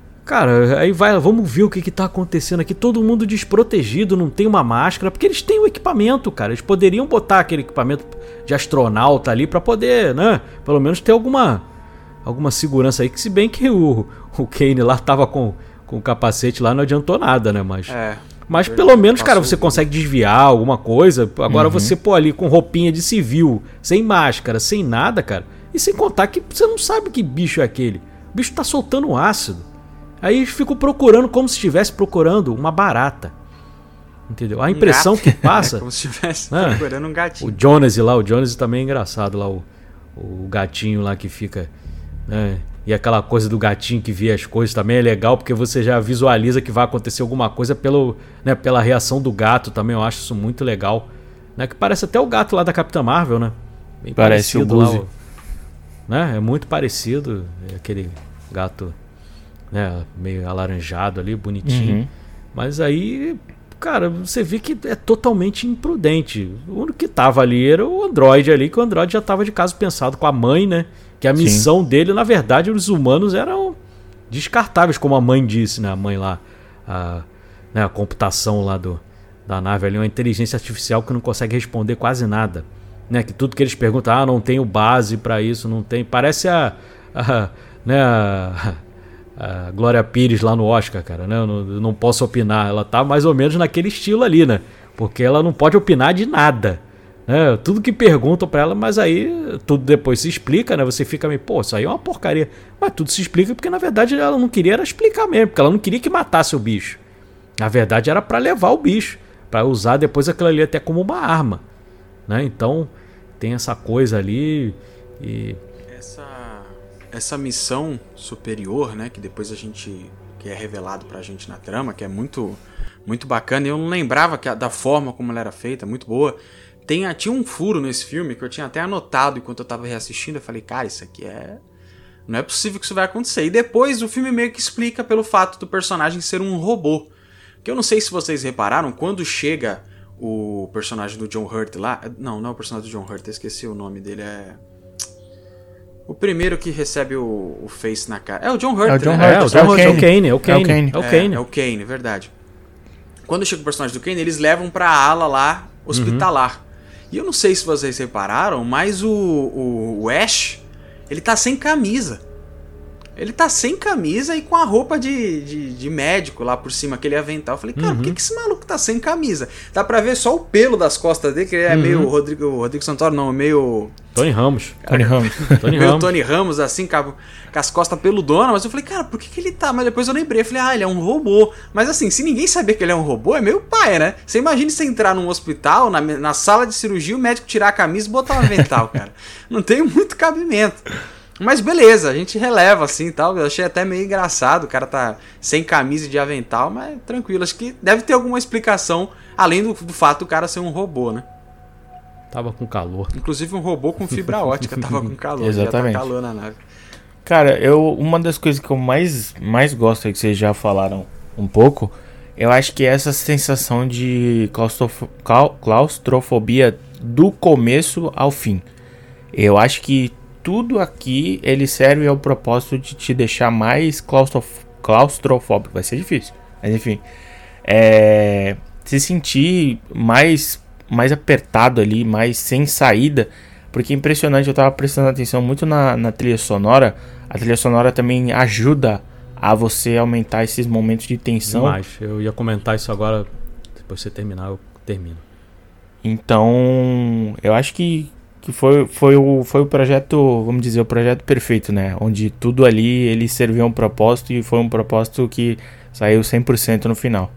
cara, aí vai, vamos ver o que que tá acontecendo aqui. Todo mundo desprotegido, não tem uma máscara, porque eles têm o equipamento, cara. Eles poderiam botar aquele equipamento de astronauta ali pra poder, né, pelo menos ter alguma alguma segurança aí. Que se bem que o, o Kane lá tava com, com o capacete lá, não adiantou nada, né, mas... É. Mas pelo menos, cara, você consegue desviar alguma coisa. Agora uhum. você pô ali com roupinha de civil, sem máscara, sem nada, cara. E sem contar que você não sabe que bicho é aquele. O bicho tá soltando ácido. Aí eles ficam procurando como se estivesse procurando uma barata. Entendeu? A impressão um que passa... É como se estivesse né? procurando um gatinho. O Jonas lá, o Jonas também é engraçado lá. O, o gatinho lá que fica... Né? E aquela coisa do gatinho que vê as coisas também é legal, porque você já visualiza que vai acontecer alguma coisa pelo, né, pela reação do gato também. Eu acho isso muito legal. Né, que parece até o gato lá da Capitã Marvel, né? Bem parece o Buzi. Lá, né? É muito parecido. É aquele gato, né, meio alaranjado ali, bonitinho. Uhum. Mas aí, cara, você vê que é totalmente imprudente. O único que tava ali era o Android ali, que o Android já tava de caso pensado com a mãe, né? Que a missão Sim. dele, na verdade, os humanos eram descartáveis, como a mãe disse, né? A mãe lá, a, né, a computação lá do, da nave ali, uma inteligência artificial que não consegue responder quase nada. Né, que tudo que eles perguntam, ah, não tenho base para isso, não tem. Parece a, a, né, a, a Glória Pires lá no Oscar, cara, né? Eu não, eu não posso opinar. Ela tá mais ou menos naquele estilo ali, né? Porque ela não pode opinar de nada. Né? Tudo que perguntam para ela, mas aí tudo depois se explica, né? Você fica meio, pô, isso aí é uma porcaria. Mas tudo se explica porque na verdade ela não queria era explicar mesmo, porque ela não queria que matasse o bicho. Na verdade era para levar o bicho, para usar depois aquilo ali até como uma arma. Né? Então tem essa coisa ali e... Essa, essa missão superior, né, que depois a gente... que é revelado pra gente na trama, que é muito, muito bacana. Eu não lembrava que a, da forma como ela era feita, muito boa. Tem, tinha um furo nesse filme que eu tinha até anotado enquanto eu tava reassistindo. Eu falei, cara, isso aqui é... não é possível que isso vai acontecer. E depois o filme meio que explica pelo fato do personagem ser um robô. Que eu não sei se vocês repararam, quando chega... o personagem do John Hurt lá... Não, não é o personagem do John Hurt, eu esqueci o nome dele, é... O primeiro que recebe o, o face na cara. É o John Hurt, é o John né? Hurt, é, é o Kane, é o Kane. É o Kane, é o Kane, é, é o Kane, verdade. Quando chega o personagem do Kane, eles levam pra ala lá, hospitalar. Uhum. E eu não sei se vocês repararam, mas o, o, o Ash, ele tá sem camisa. Ele tá sem camisa e com a roupa de, de, de médico lá por cima, aquele avental. Eu falei, cara, uhum. por que, que esse maluco tá sem camisa? Dá pra ver só o pelo das costas dele, que ele é uhum. meio Rodrigo, Rodrigo Santoro, não, meio... Tony Ramos. Cara, Tony Ramos. Tony meio Ramos. Tony Ramos, assim, com, a, com as costas peludona. Mas eu falei, cara, por que, que ele tá? Mas depois eu lembrei, eu falei, ah, ele é um robô. Mas assim, se ninguém saber que ele é um robô, é meio paia, né? Você imagina você entrar num hospital, na, na sala de cirurgia, o médico tirar a camisa e botar um avental, cara. Não tem muito cabimento. Mas beleza, a gente releva assim e tal. Eu achei até meio engraçado. O cara tá sem camisa e de avental, mas tranquilo. Acho que deve ter alguma explicação, além do, do fato do cara ser um robô, né? Tava com calor. Inclusive um robô com fibra ótica tava com calor. Exatamente. Já tá calor na nave. Cara, eu, uma das coisas que eu mais, mais gosto, é que vocês já falaram um pouco, eu acho que é essa sensação de claustrof, claustrofobia do começo ao fim. Eu acho que tudo aqui ele serve ao propósito de te deixar mais claustrof, claustrofóbico. Vai ser difícil, mas enfim. É, se sentir mais, mais apertado ali, mais sem saída. Porque é impressionante, eu tava prestando atenção muito na, na trilha sonora. A trilha sonora também ajuda a você aumentar esses momentos de tensão. Demais. Eu ia comentar isso agora, depois você terminar, eu termino. Então, eu acho que, que foi, foi, o, foi o projeto, vamos dizer, o projeto perfeito, né? Onde tudo ali, ele serviu a um propósito e foi um propósito que saiu cem por cento no final.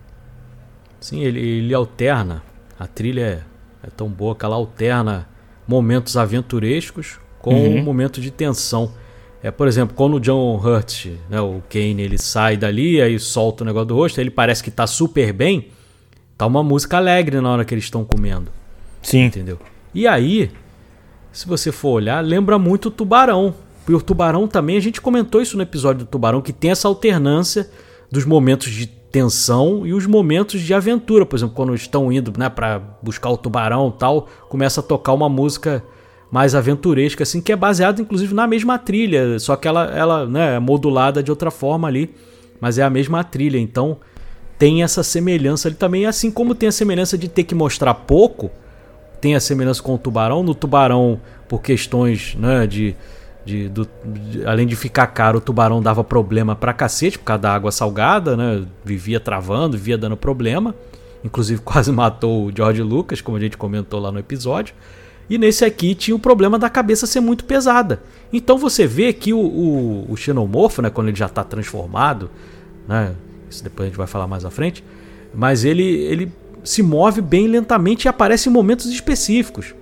Sim, ele, ele alterna, a trilha é, é tão boa que ela alterna momentos aventurescos com um Uhum. momento de tensão. É, por exemplo, quando o John Hurt, né, o Kane, ele sai dali, aí solta o negócio do rosto, ele parece que tá super bem, tá uma música alegre na hora que eles estão comendo. Sim. Entendeu? E aí, se você for olhar, lembra muito o Tubarão. E o Tubarão também, a gente comentou isso no episódio do Tubarão, que tem essa alternância dos momentos de tensão e os momentos de aventura. Por exemplo, quando estão indo, né, para buscar o tubarão e tal, começa a tocar uma música mais aventuresca, assim, que é baseada inclusive na mesma trilha, só que ela, ela né, é modulada de outra forma ali, mas é a mesma trilha. Então tem essa semelhança ali também, assim como tem a semelhança de ter que mostrar pouco, tem a semelhança com o Tubarão. No Tubarão, por questões, né, de De, do, de, além de ficar caro, o Tubarão dava problema pra cacete por causa da água salgada, né? Vivia travando, vivia dando problema. Inclusive quase matou o George Lucas, como a gente comentou lá no episódio. E nesse aqui tinha o problema da cabeça ser muito pesada. Então você vê que o, o, o xenomorfo, né, quando ele já está transformado, né? Isso depois a gente vai falar mais à frente. Mas ele, ele se move bem lentamente e aparece em momentos específicos.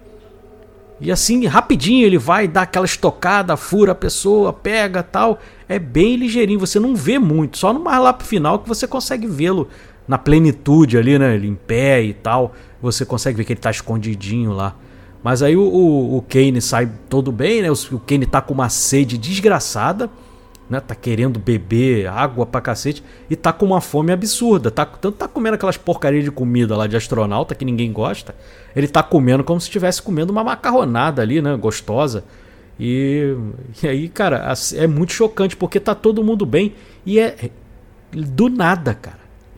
E assim, rapidinho ele vai dar aquela estocada, fura a pessoa, pega tal. É bem ligeirinho, você não vê muito. Só no mais lá pro final que você consegue vê-lo na plenitude ali, né? Ele em pé e tal. Você consegue ver que ele tá escondidinho lá. Mas aí o, o, o Kane sai todo bem, né? O, o Kane tá com uma sede desgraçada, né? Tá querendo beber água pra cacete. E tá com uma fome absurda. Tá, tanto tá comendo aquelas porcarias de comida lá de astronauta que ninguém gosta. Ele tá comendo como se estivesse comendo uma macarronada ali, né? Gostosa. E, e aí, cara, é muito chocante porque tá todo mundo bem. E é do nada, cara.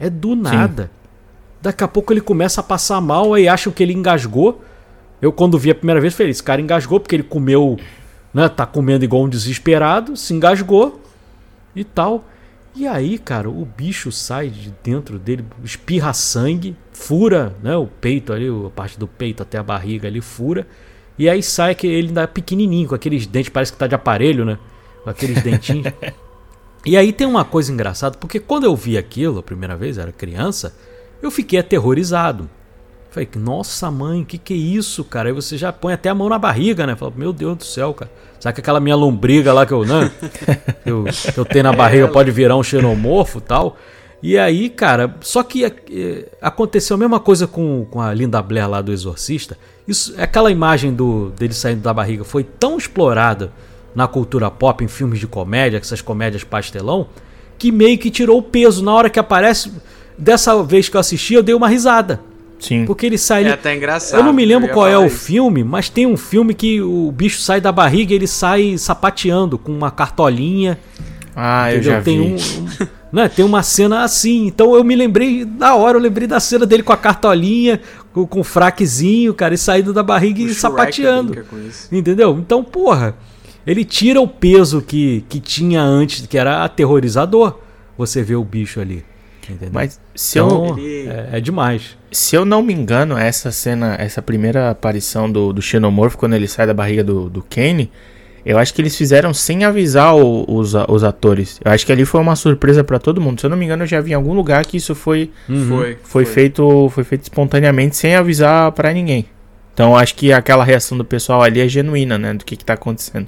É do nada. Sim. Daqui a pouco ele começa a passar mal, aí acham que ele engasgou. Eu, quando vi a primeira vez, falei, esse cara engasgou porque ele comeu, né, tá comendo igual um desesperado, se engasgou e tal. E aí, cara, o bicho sai de dentro dele, espirra sangue, fura, né, o peito ali, a parte do peito até a barriga ali, fura. E aí sai que ele ainda é pequenininho, com aqueles dentes, parece que tá de aparelho, né? Com aqueles dentinhos. E aí tem uma coisa engraçada, porque quando eu vi aquilo a primeira vez, era criança, eu fiquei aterrorizado. Falei, nossa mãe, que que é isso, cara? Aí você já põe até a mão na barriga, né? Fala, meu Deus do céu, cara. Sabe que aquela minha lombriga lá que eu, né? que eu, que eu tenho na barriga pode virar um xenomorfo e tal. E aí, cara, só que é, aconteceu a mesma coisa com, com a Linda Blair lá do Exorcista. Isso, aquela imagem do, dele saindo da barriga foi tão explorada na cultura pop, em filmes de comédia, essas comédias pastelão, que meio que tirou o peso. Na hora que aparece, dessa vez que eu assisti, eu dei uma risada. Sim. Porque ele sai... É até engraçado. Eu não me lembro qual é o filme, mas tem um filme que o bicho sai da barriga e ele sai sapateando com uma cartolinha. Ah, entendeu? eu já tem vi. Um, um, né? Tem uma cena assim. Então eu me lembrei, na hora, eu lembrei da cena dele com a cartolinha, com, com o fraquezinho, cara, e saindo da barriga o e Shrek sapateando. com isso. Entendeu? Então, porra, ele tira o peso que, que tinha antes, que era aterrorizador, você vê o bicho ali. Entendeu? Mas se então, eu... é, é demais. Se eu não me engano, essa cena, essa primeira aparição do, do Xenomorfo, quando ele sai da barriga do, do Kane, eu acho que eles fizeram sem avisar o, os, os atores. Eu acho que ali foi uma surpresa pra todo mundo. Se eu não me engano, eu já vi em algum lugar que isso foi, uhum. foi, foi, foi. Feito, foi feito espontaneamente, sem avisar pra ninguém. Então eu acho que aquela reação do pessoal ali é genuína, né? Do que, que tá acontecendo.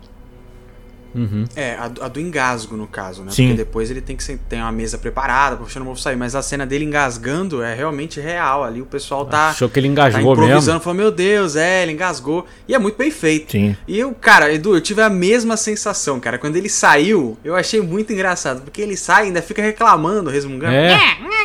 Uhum. É, a, a do engasgo, no caso, né? Sim. Porque depois ele tem que ser, tem uma mesa preparada para o Xenomorfo sair. Mas a cena dele engasgando é realmente real. Ali o pessoal tá... Achou que ele engasgou tá improvisando, mesmo. falou, meu Deus, é, ele engasgou. E é muito bem feito. Sim. E eu, cara, Edu, eu tive a mesma sensação, cara. Quando ele saiu, eu achei muito engraçado. Porque ele sai e ainda fica reclamando, resmungando. É.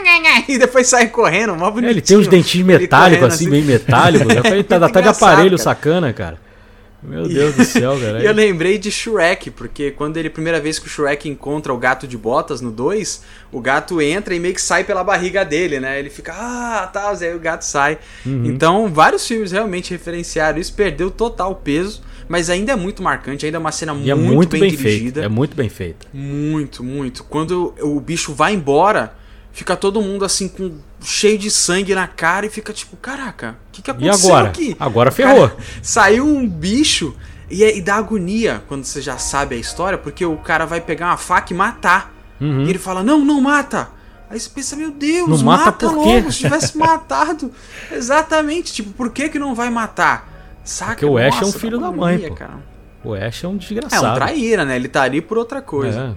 E depois sai correndo, mó bonitinho. É, ele tem uns dentinhos metálicos, assim, assim, bem metálicos. Ele tá até de aparelho, cara. Sacana, cara. Meu Deus do céu, cara. E eu lembrei de Shrek, porque quando ele, primeira vez que o Shrek encontra o gato de botas no dois, o gato entra e meio que sai pela barriga dele, né? Ele fica, ah, tá, aí o gato sai. Uhum. Então, vários filmes realmente referenciaram isso, perdeu total peso, mas ainda é muito marcante, ainda é uma cena muito, é muito bem, bem dirigida. Feito. É muito bem feita. Muito, muito. Quando o bicho vai embora, fica todo mundo assim, com cheio de sangue na cara e fica tipo, caraca, o que, que aconteceu e agora? aqui? Agora ferrou. Cara, saiu um bicho e, e dá agonia quando você já sabe a história, porque o cara vai pegar uma faca e matar. Uhum. E ele fala, não, não mata. Aí você pensa, meu Deus, não mata, mata por quê? logo, se tivesse matado. Exatamente, tipo, por que que não vai matar? Saca? Porque o Ash Nossa, é um filho da agonia, mãe, pô. Cara. O Ash é um É desgraçado. um traíra, né? Ele tá ali por outra coisa.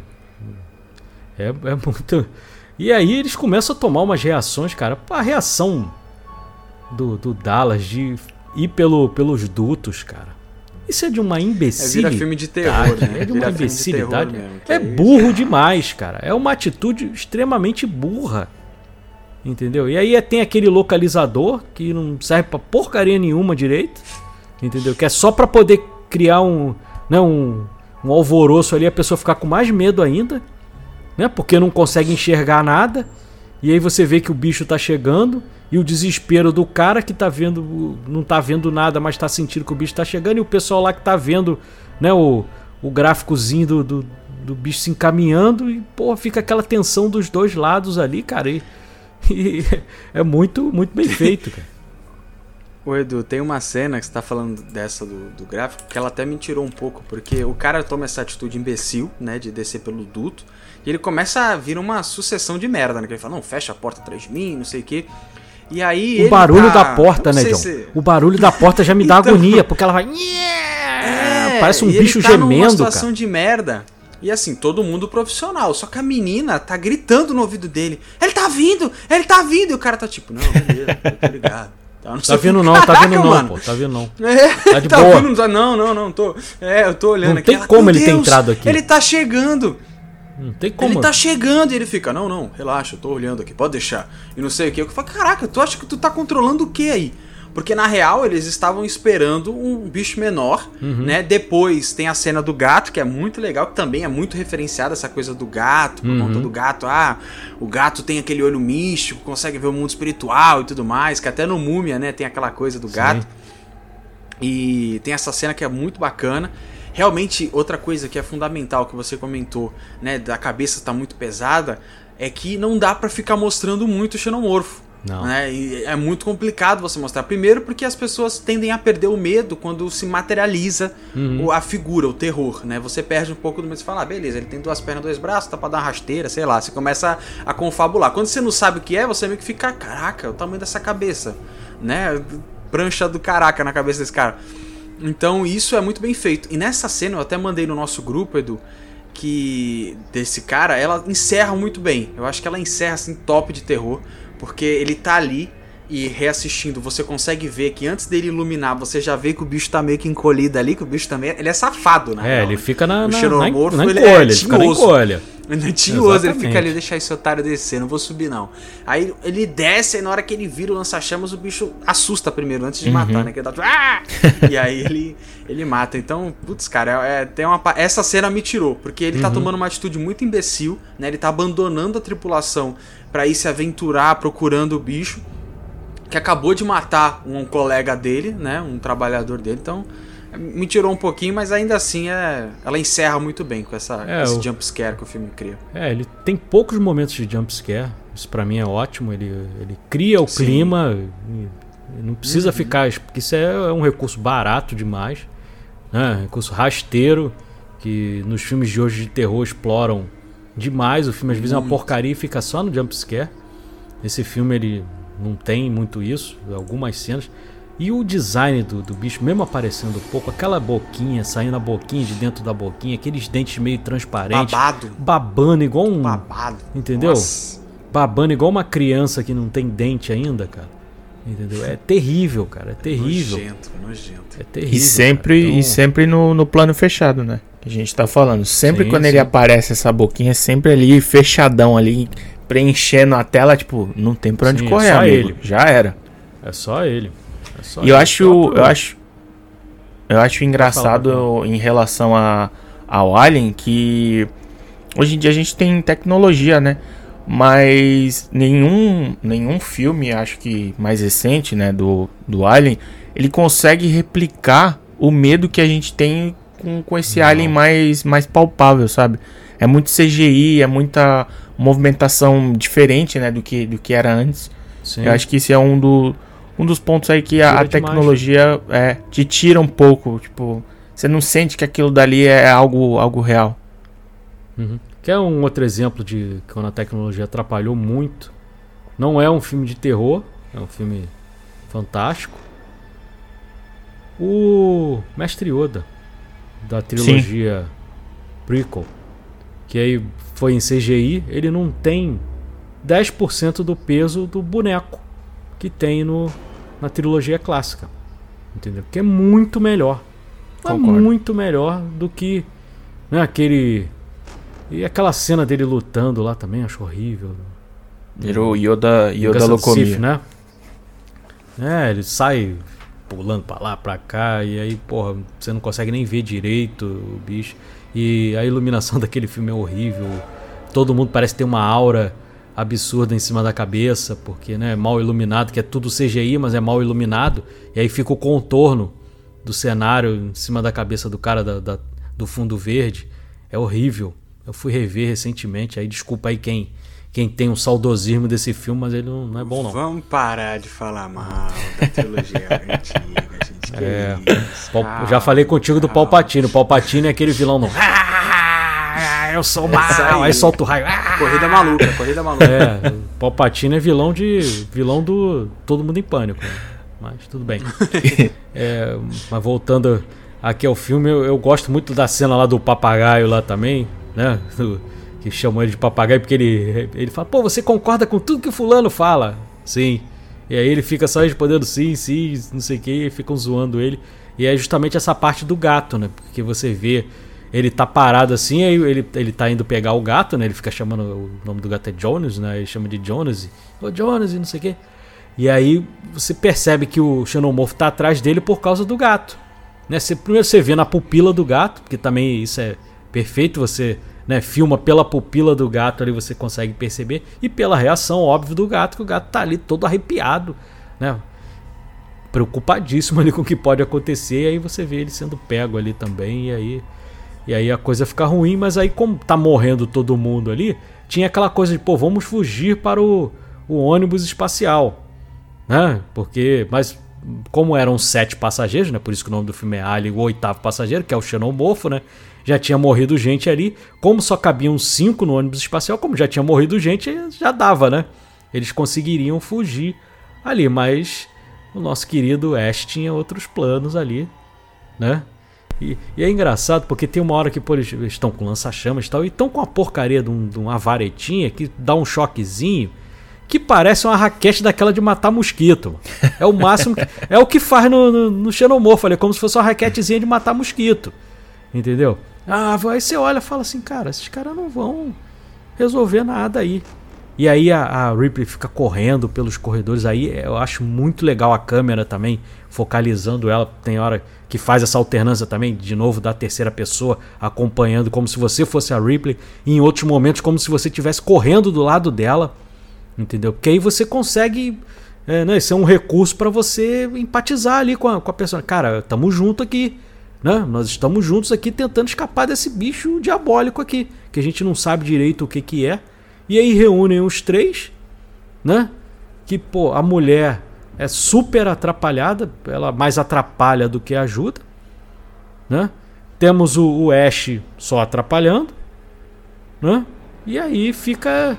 É, é, é muito... E aí eles começam a tomar umas reações, cara. A reação do, do Dallas de ir pelo, pelos dutos, cara. Isso é de uma imbecilidade. É, vira filme de terror, né? É de uma vira imbecilidade. Mesmo, é, é burro isso, demais, cara. É uma atitude extremamente burra. Entendeu? E aí tem aquele localizador que não serve pra porcaria nenhuma direito. Entendeu? Que é só pra poder criar um, né, um, um alvoroço ali, a pessoa ficar com mais medo ainda. Né? Porque não consegue enxergar nada. E aí você vê que o bicho tá chegando. E o desespero do cara que tá vendo, não tá vendo nada, mas tá sentindo que o bicho tá chegando. E o pessoal lá que tá vendo, né, o, o gráficozinho do, do, do bicho se encaminhando. E pô, fica aquela tensão dos dois lados ali, cara. E, e é muito, muito bem feito, cara. Ô Edu, tem uma cena que você tá falando dessa do, do gráfico que ela até me tirou um pouco, porque o cara toma essa atitude imbecil, né, de descer pelo duto, e ele começa a vir uma sucessão de merda, né, que ele fala, não, fecha a porta atrás de mim, não sei o quê. E aí o ele barulho tá... da porta, né, John? Se... O barulho da porta já me dá então... agonia, porque ela vai... É, parece um e bicho ele tá gemendo, numa situação cara. de merda. E assim, todo mundo profissional. Só que a menina tá gritando no ouvido dele. Ele tá vindo! Ele tá vindo! E o cara tá tipo, não, beleza, tô ligado. Tá, não tá vendo não, Caraca, tá vendo não, mano. pô. Tá vendo não. É, tá de tá boa. Vendo, tá, não, não, não, tô. É, eu tô olhando não aqui. Não tem ela, como ele Deus, ter entrado aqui. Ele tá chegando. Não tem como. Ele tá chegando e ele fica, não, não, relaxa, eu tô olhando aqui, pode deixar. E não sei o que. Eu falo, caraca, tu acha que tu tá controlando o que aí? Porque na real eles estavam esperando um bicho menor, uhum. né? Depois tem a cena do gato, que é muito legal, que também é muito referenciada essa coisa do gato, por uhum. conta do gato. Ah, o gato tem aquele olho místico, consegue ver o mundo espiritual e tudo mais, que até no Múmia, né, tem aquela coisa do gato. Sim. E tem essa cena que é muito bacana. Realmente, outra coisa que é fundamental, que você comentou, né, da cabeça estar tá muito pesada, é que não dá pra ficar mostrando muito o xenomorfo. Não. Né? E é muito complicado você mostrar. Primeiro porque as pessoas tendem a perder o medo quando se materializa uhum. a figura, o terror, né? Você perde um pouco do medo. Você fala, ah, beleza, ele tem duas pernas, dois braços, tá pra dar uma rasteira, sei lá. Você começa a, a confabular. Quando você não sabe o que é, você meio que fica, caraca, o tamanho dessa cabeça, né? Prancha do caraca na cabeça desse cara. Então isso é muito bem feito. E nessa cena, eu até mandei no nosso grupo, Edu, que desse cara, ela encerra muito bem. Eu acho que ela encerra assim, top de terror. Porque ele tá ali e reassistindo, você consegue ver que antes dele iluminar, você já vê que o bicho tá meio que encolhido ali, que o bicho também... Ele é safado, né? É, real, ele fica na, o na, xenomorfo, na, na ele encolha, é ele fica na encolha. Ele é tinhoso, ele fica ali, deixa esse otário descer, não vou subir não. Aí ele desce, e na hora que ele vira o lança-chamas, o bicho assusta primeiro, antes de uhum. matar, né? Que ele dá... ah! E aí ele, ele mata. Então, putz, cara, é, tem uma... essa cena me tirou, porque ele uhum. tá tomando uma atitude muito imbecil, né? Ele tá abandonando a tripulação pra ir se aventurar procurando o bicho, que acabou de matar um colega dele, né? Um trabalhador dele. Então, me tirou um pouquinho, mas ainda assim é, ela encerra muito bem com essa, é, esse o... jumpscare que o filme cria. É, ele tem poucos momentos de jumpscare. Isso pra mim é ótimo. Ele, ele cria o Sim. clima. Não precisa uhum. ficar... Porque isso é um recurso barato demais, né? Recurso rasteiro, que nos filmes de hoje de terror exploram demais. O filme às vezes é uma porcaria e fica só no jumpscare. Esse filme ele não tem muito isso, algumas cenas. E o design do, do bicho, mesmo aparecendo um pouco, aquela boquinha, saindo a boquinha de dentro da boquinha, aqueles dentes meio transparentes. Babado. Babando igual um... Babado. Entendeu? Nossa. Babando igual uma criança que não tem dente ainda, cara. Entendeu? É terrível, cara. É terrível. Nojento, nojento. É terrível. E sempre, então... e sempre no, no plano fechado, né? Que a gente tá falando. Sempre sim, quando sim. ele aparece, essa boquinha, sempre ali fechadão ali, preenchendo a tela, tipo, não tem pra onde sim, correr, é só amigo. Ele. Já era. É só ele. É só e ele. eu acho, eu acho, eu acho engraçado em relação a, ao Alien que hoje em dia a gente tem tecnologia, né? Mas nenhum, nenhum filme, acho que mais recente, né, do, do Alien, ele consegue replicar o medo que a gente tem com, com esse Não. Alien mais, mais palpável, sabe? É muito C G I, é muita movimentação diferente, né, do que, do que era antes. Sim. Eu acho que esse é um, do, um dos pontos aí que a, a tecnologia é, te tira um pouco, tipo, você não sente que aquilo dali é algo, algo real. Uhum. Quer um outro exemplo de quando a tecnologia atrapalhou muito? Não é um filme de terror, é um filme fantástico. O Mestre Yoda, da trilogia Sim. prequel, que aí foi em C G I, ele não tem dez por cento do peso do boneco que tem no, na trilogia clássica. Entendeu? Que é muito melhor. É muito melhor do que, né, aquele... E aquela cena dele lutando lá também, acho horrível. Virou Yoda, Yoda Locomia, né? É, ele sai pulando pra lá, pra cá, e aí, porra, você não consegue nem ver direito o bicho. E a iluminação daquele filme é horrível. Todo mundo parece ter uma aura absurda em cima da cabeça, porque, né, é mal iluminado, que é tudo C G I, mas é mal iluminado. E aí fica o contorno do cenário em cima da cabeça do cara da, da, do fundo verde. É horrível. Eu fui rever recentemente, aí desculpa aí quem, quem tem um saudosismo desse filme, mas ele não, não é bom não. Vamos parar de falar mal da trilogia antiga, gente. Que é, isso, calma, já falei contigo do Palpatine. O Palpatine é aquele vilão não. Ah, eu sou mal, aí solta o raio. Ah, corrida maluca, corrida maluca. É, o Palpatine é vilão de vilão do Todo Mundo em Pânico, mas tudo bem. É, mas voltando aqui ao filme, eu, eu gosto muito da cena lá do papagaio lá também, né? Que chamam ele de papagaio porque ele, ele fala, pô, você concorda com tudo que o fulano fala? Sim. E aí ele fica só respondendo sim, sim, não sei o que, e ficam zoando ele. E é justamente essa parte do gato, né? Porque você vê, ele tá parado assim, aí ele, ele tá indo pegar o gato, né? Ele fica chamando, o nome do gato é Jonas, né? Ele chama de Jonas. Ô Jonas, e não sei o que. E aí você percebe que o xenomorfo tá atrás dele por causa do gato. Né? Você, primeiro você vê na pupila do gato, porque também isso é perfeito, você, né, filma pela pupila do gato ali, você consegue perceber, e pela reação óbvia do gato, que o gato tá ali todo arrepiado, né? Preocupadíssimo ali com o que pode acontecer, e aí você vê ele sendo pego ali também, e aí, e aí a coisa fica ruim. Mas aí, como tá morrendo todo mundo ali, tinha aquela coisa de, pô, vamos fugir para o, o ônibus espacial, né? Porque, mas como eram sete passageiros, né? Por isso que o nome do filme é Alien, o oitavo passageiro, que é o xenomorfo, né? Já tinha morrido gente ali. Como só cabiam cinco no ônibus espacial, como já tinha morrido gente, já dava, né? Eles conseguiriam fugir ali, mas o nosso querido Ash tinha outros planos ali, né? E, e é engraçado porque tem uma hora que, pô, eles estão com lança-chamas e tal, e estão com a porcaria de, um, de uma varetinha que dá um choquezinho, que parece uma raquete daquela de matar mosquito. É o máximo, que, é o que faz no, no, no xenomorfo, é como se fosse uma raquetezinha de matar mosquito, entendeu? Ah, aí você olha e fala assim, cara, esses caras não vão resolver nada aí. E aí a, a Ripley fica correndo pelos corredores. Aí eu acho muito legal a câmera também, focalizando ela. Tem hora que faz essa alternância também, de novo, da terceira pessoa, acompanhando como se você fosse a Ripley. E em outros momentos como se você estivesse correndo do lado dela, entendeu? Porque aí você consegue, é, né, isso é um recurso para você empatizar ali com a, com a pessoa. Cara, estamos juntos aqui, né? Nós estamos juntos aqui tentando escapar desse bicho diabólico aqui, que a gente não sabe direito o que que é. E aí reúnem os três, né? Que, pô, a mulher é super atrapalhada, ela mais atrapalha do que ajuda, né? Temos o, o Ash só atrapalhando, né? E aí fica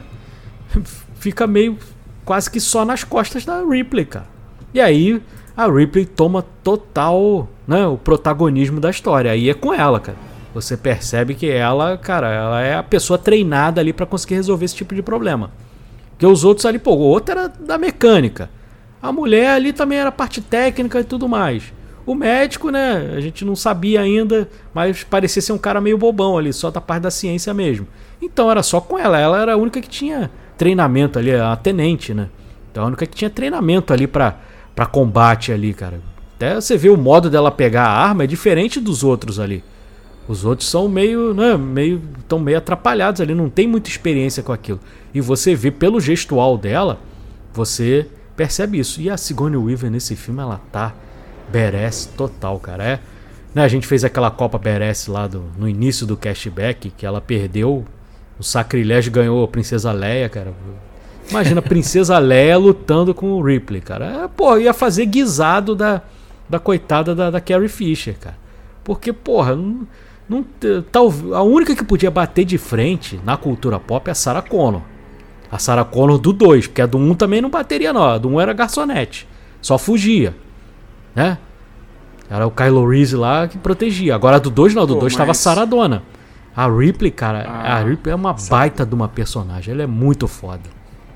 fica meio quase que só nas costas da Ripley, cara. E aí a Ripley toma total, né, o protagonismo da história. Aí é com ela, cara. Você percebe que ela, cara, ela é a pessoa treinada ali pra conseguir resolver esse tipo de problema. Porque os outros ali, pô, o outro era da mecânica. A mulher ali também era parte técnica e tudo mais. O médico, né, a gente não sabia ainda, mas parecia ser um cara meio bobão ali, só da parte da ciência mesmo. Então era só com ela, ela era a única que tinha treinamento ali, a tenente, né? Então a única que tinha treinamento ali pra, pra combate ali, cara. Até você vê o modo dela pegar a arma é diferente dos outros ali. Os outros são meio, né, meio, estão meio atrapalhados ali, não tem muita experiência com aquilo. E você vê pelo gestual dela, você percebe isso. E a Sigourney Weaver nesse filme, ela tá badass total, cara. É, né, a gente fez aquela Copa badass lá do, no início do cashback, que ela perdeu o sacrilégio, ganhou a Princesa Leia, cara. Imagina a Princesa Leia lutando com o Ripley, cara. É, pô, ia fazer guisado da, da coitada da, da Carrie Fisher, cara. Porque, porra, não... Não, tal, a única que podia bater de frente na cultura pop é a Sarah Connor. A Sarah Connor do dois, porque a do um também não bateria não. A do um era garçonete, só fugia, né? Era o Kylo Reese lá que protegia. Agora a do dois não, a do dois estava mas... Saradona. A Ripley, cara, ah, a Ripley é uma sabe. baita de uma personagem. Ela é muito foda.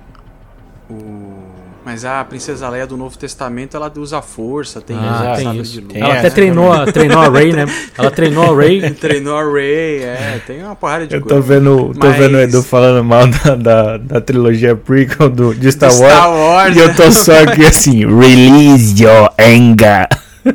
O... Mas a Princesa Leia do Novo Testamento, ela usa força, tem, ah, tem isso. De luz. Tem ela até treinou, treinou a Rey, né? Ela treinou a Rey. Treinou a Rey, é, tem uma porrada de eu coisa. Eu tô vendo, tô Mas... vendo o Edu falando mal da, da, da trilogia prequel do, de Star, de Wars, Star Wars. E eu tô só aqui assim, release your anger.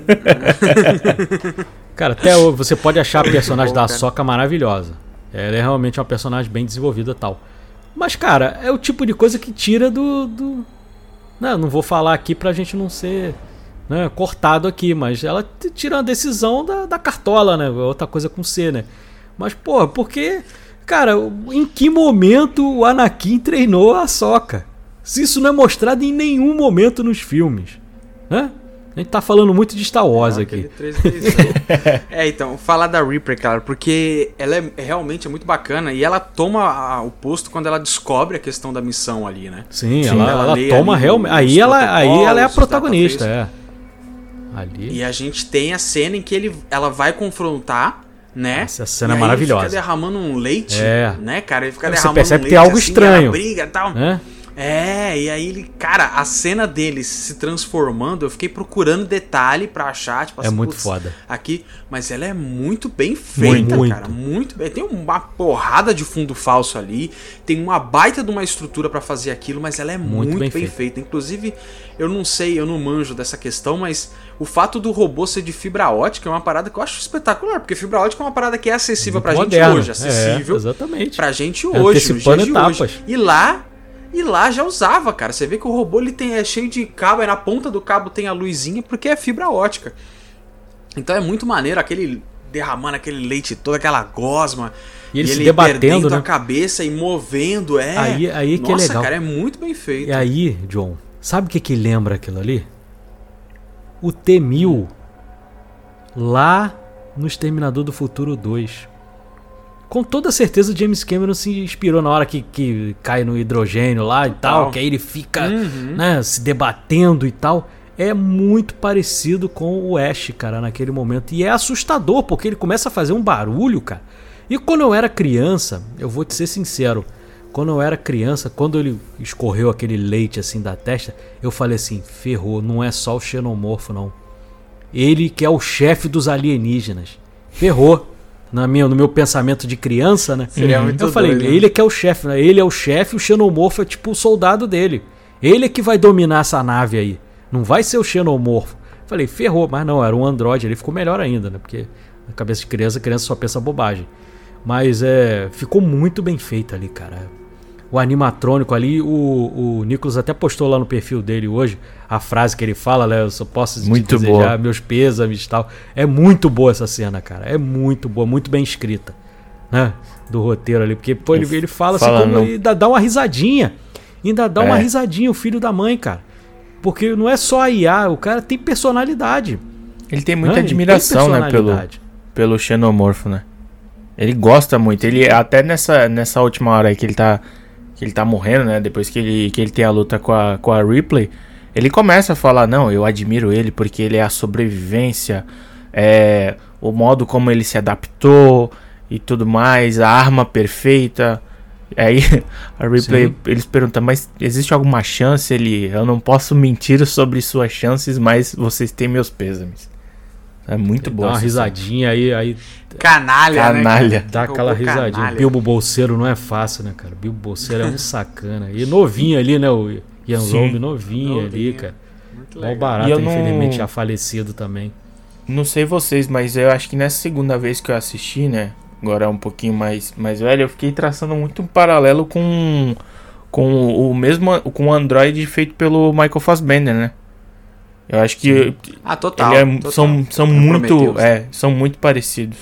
Cara, até você pode achar a personagem da Ahsoka maravilhosa. Ela é realmente uma personagem bem desenvolvida e tal. Mas, cara, é o tipo de coisa que tira do... do... Não, não vou falar aqui pra gente não ser, né, cortado aqui, mas ela tira uma decisão da, da cartola, né? Outra coisa com C, né? Mas, pô, porque, cara, em que momento o Anakin treinou a Ahsoka? Se isso não é mostrado em nenhum momento nos filmes, né? A gente tá falando muito de Star Wars não, aqui. É, então, falar da Reaper, cara, porque ela é realmente é muito bacana e ela toma a, o posto quando ela descobre a questão da missão ali, né? Sim, Sim ela, ela, ela toma realmente. Aí ela, aí ela é a protagonista, é. Ali. E a gente tem a cena em que ele, ela vai confrontar, né? Essa cena é maravilhosa. Ele fica derramando um leite, é. né, cara? Ele fica Você derramando percebe um leite. Você percebe que tem algo assim, estranho. Briga e tal. É? É, e aí ele... Cara, a cena dele se transformando, eu fiquei procurando detalhe pra achar, tipo É assim, muito putz, foda. aqui, mas ela é muito bem feita, Muito. cara, muito bem. Tem uma porrada de fundo falso ali, tem uma baita de uma estrutura pra fazer aquilo, mas ela é muito, Muito bem, bem feita. feita. Inclusive, eu não sei, eu não manjo dessa questão, mas o fato do robô ser de fibra ótica é uma parada que eu acho espetacular, porque fibra ótica é uma parada que é acessível Muito pra moderno. gente hoje, acessível É, exatamente. pra gente É, hoje, nos dias antecipando de etapas. hoje. E lá, e lá já usava, cara. Você vê que o robô ele tem, é cheio de cabo, aí na ponta do cabo tem a luzinha, porque é fibra ótica. Então é muito maneiro, aquele derramando aquele leite todo, aquela gosma. E ele e se ele debatendo, perdendo né? a cabeça e movendo, é. Aí- aí que é Nossa, legal. cara, é muito bem feito. E aí, John, sabe o que que lembra aquilo ali? O T mil lá no Exterminador do Futuro dois. Com toda certeza o James Cameron se inspirou na hora que, que cai no hidrogênio lá e tal, que aí ele fica Uhum. né, se debatendo e tal. É muito parecido com o Ash, cara, naquele momento. E é assustador, porque ele começa a fazer um barulho, cara. E quando eu era criança, eu vou te ser sincero, quando eu era criança, quando ele escorreu aquele leite assim da testa, eu falei assim, ferrou, não é só o xenomorfo não. Ele que é o chefe dos alienígenas. Ferrou. Na minha, no meu pensamento de criança, né? Seria Uhum. muito Eu falei, doido, né? ele é que é o chefe, né? Ele é o chefe, o xenomorfo é tipo o soldado dele. Ele é que vai dominar essa nave aí. Não vai ser o xenomorfo. Falei, ferrou, mas não, era um androide, ele ficou melhor ainda, né? Porque na cabeça de criança, a criança só pensa bobagem. Mas é, ficou muito bem feito ali, cara. O animatrônico ali, o, o Nicolas até postou lá no perfil dele hoje a frase que ele fala, né? Eu só posso te Muito desejar boa. meus pêsames e tal. É muito boa essa cena, cara. É muito boa, muito bem escrita, né? Do roteiro ali. Porque pô, ele, ele fala, Fala, assim, como não. ainda dá uma risadinha. Ainda dá uma É. risadinha, o filho da mãe, cara. Porque não é só a I A, o cara tem personalidade. Ele tem muita né? Ele tem admiração, né, pelo, personalidade. pelo xenomorfo, né? Ele gosta muito. Ele até nessa, nessa última hora aí que ele tá que ele tá morrendo, né? Depois que ele, que ele tem a luta com a, com a Ripley, ele começa a falar, não, eu admiro ele porque ele é a sobrevivência, é, o modo como ele se adaptou e tudo mais, a arma perfeita. Aí a Ripley, Sim. eles perguntam, mas existe alguma chance? Ele, eu não posso mentir sobre suas chances, mas vocês têm meus pêsames. É muito Ele boa. dá uma essa risadinha aí, aí Canalha, Canalha. né? dá aquela Robô risadinha. canalha. Bilbo Bolseiro não é fácil, né, cara? Bilbo Bolseiro é um sacana. E novinho ali, né? O Ian Sim. Zombie novinho, ali, Novinho. cara. Muito Mó legal. barato, E eu não- infelizmente já falecido também. Não sei vocês, mas eu acho que nessa segunda vez que eu assisti, né? Agora é um pouquinho mais, mais velho, eu fiquei traçando muito um paralelo com, com o mesmo. Com o Android feito pelo Michael Fassbender, né? Eu acho que Ah, total. ele é- total. são, são É muito. Prometheus, né? É, são muito parecidos.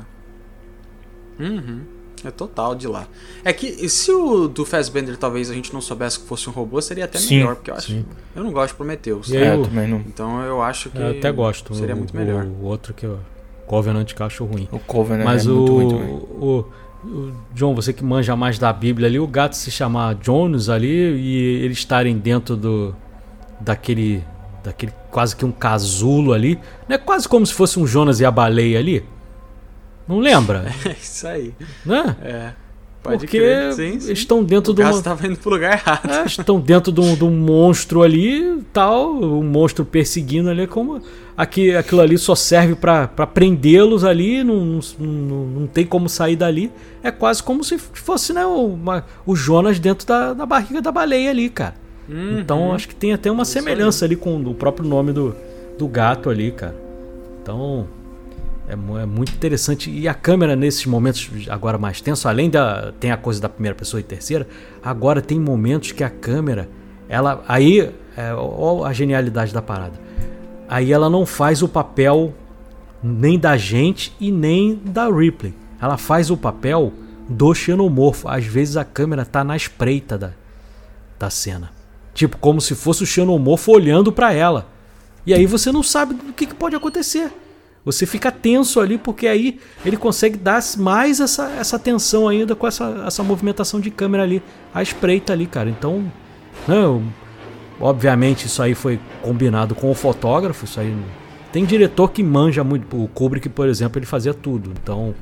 É. Uhum. É total de lá. É que se o do Fassbender talvez a gente não soubesse que fosse um robô, seria até Sim, melhor, porque eu acho. sim. Eu não gosto de Prometheus. E aí, É, o- eu também não. Então eu acho que Eu até gosto. seria o, muito o- melhor. O outro que eu. Covenant que eu acho ruim. O Covenant Mas é o, muito ruim também. o, o John, você que manja mais da Bíblia ali, o gato se chamar Jones ali e eles estarem dentro do daquele daquele quase que um casulo ali, não é quase como se fosse um Jonas e a baleia ali? Não lembra? É isso aí. Né? É. Pode Porque crer. Sim, eles sim. estão dentro O de uma gato tava indo pro lugar errado. é, estão dentro de um, de um monstro ali, tal, um monstro perseguindo ali, como aqui, aquilo ali só serve pra pra prendê-los ali, não, não, não tem como sair dali. É quase como se fosse, né, uma, o Jonas dentro da, da barriga da baleia ali, cara. Uhum. Então acho que tem até uma Isso semelhança ali com o próprio nome do, do gato ali, cara. Então é, mu- é muito interessante. E a câmera nesses momentos agora mais tensos, além da tem a coisa da primeira pessoa e terceira, agora tem momentos que a câmera, ela aí é, ó a genialidade da parada. Aí ela não faz o papel nem da gente e nem da Ripley. Ela faz o papel do xenomorfo. Às vezes a câmera tá na espreita da, da cena. Tipo, como se fosse o xenomorfo olhando pra ela. E aí você não sabe o que, que pode acontecer. Você fica tenso ali, porque aí ele consegue dar mais essa, essa tensão ainda com essa, essa movimentação de câmera ali, a espreita ali, cara. Então, não, obviamente isso aí foi combinado com o fotógrafo. Isso aí tem diretor que manja muito. O Kubrick, por exemplo, ele fazia tudo. Então,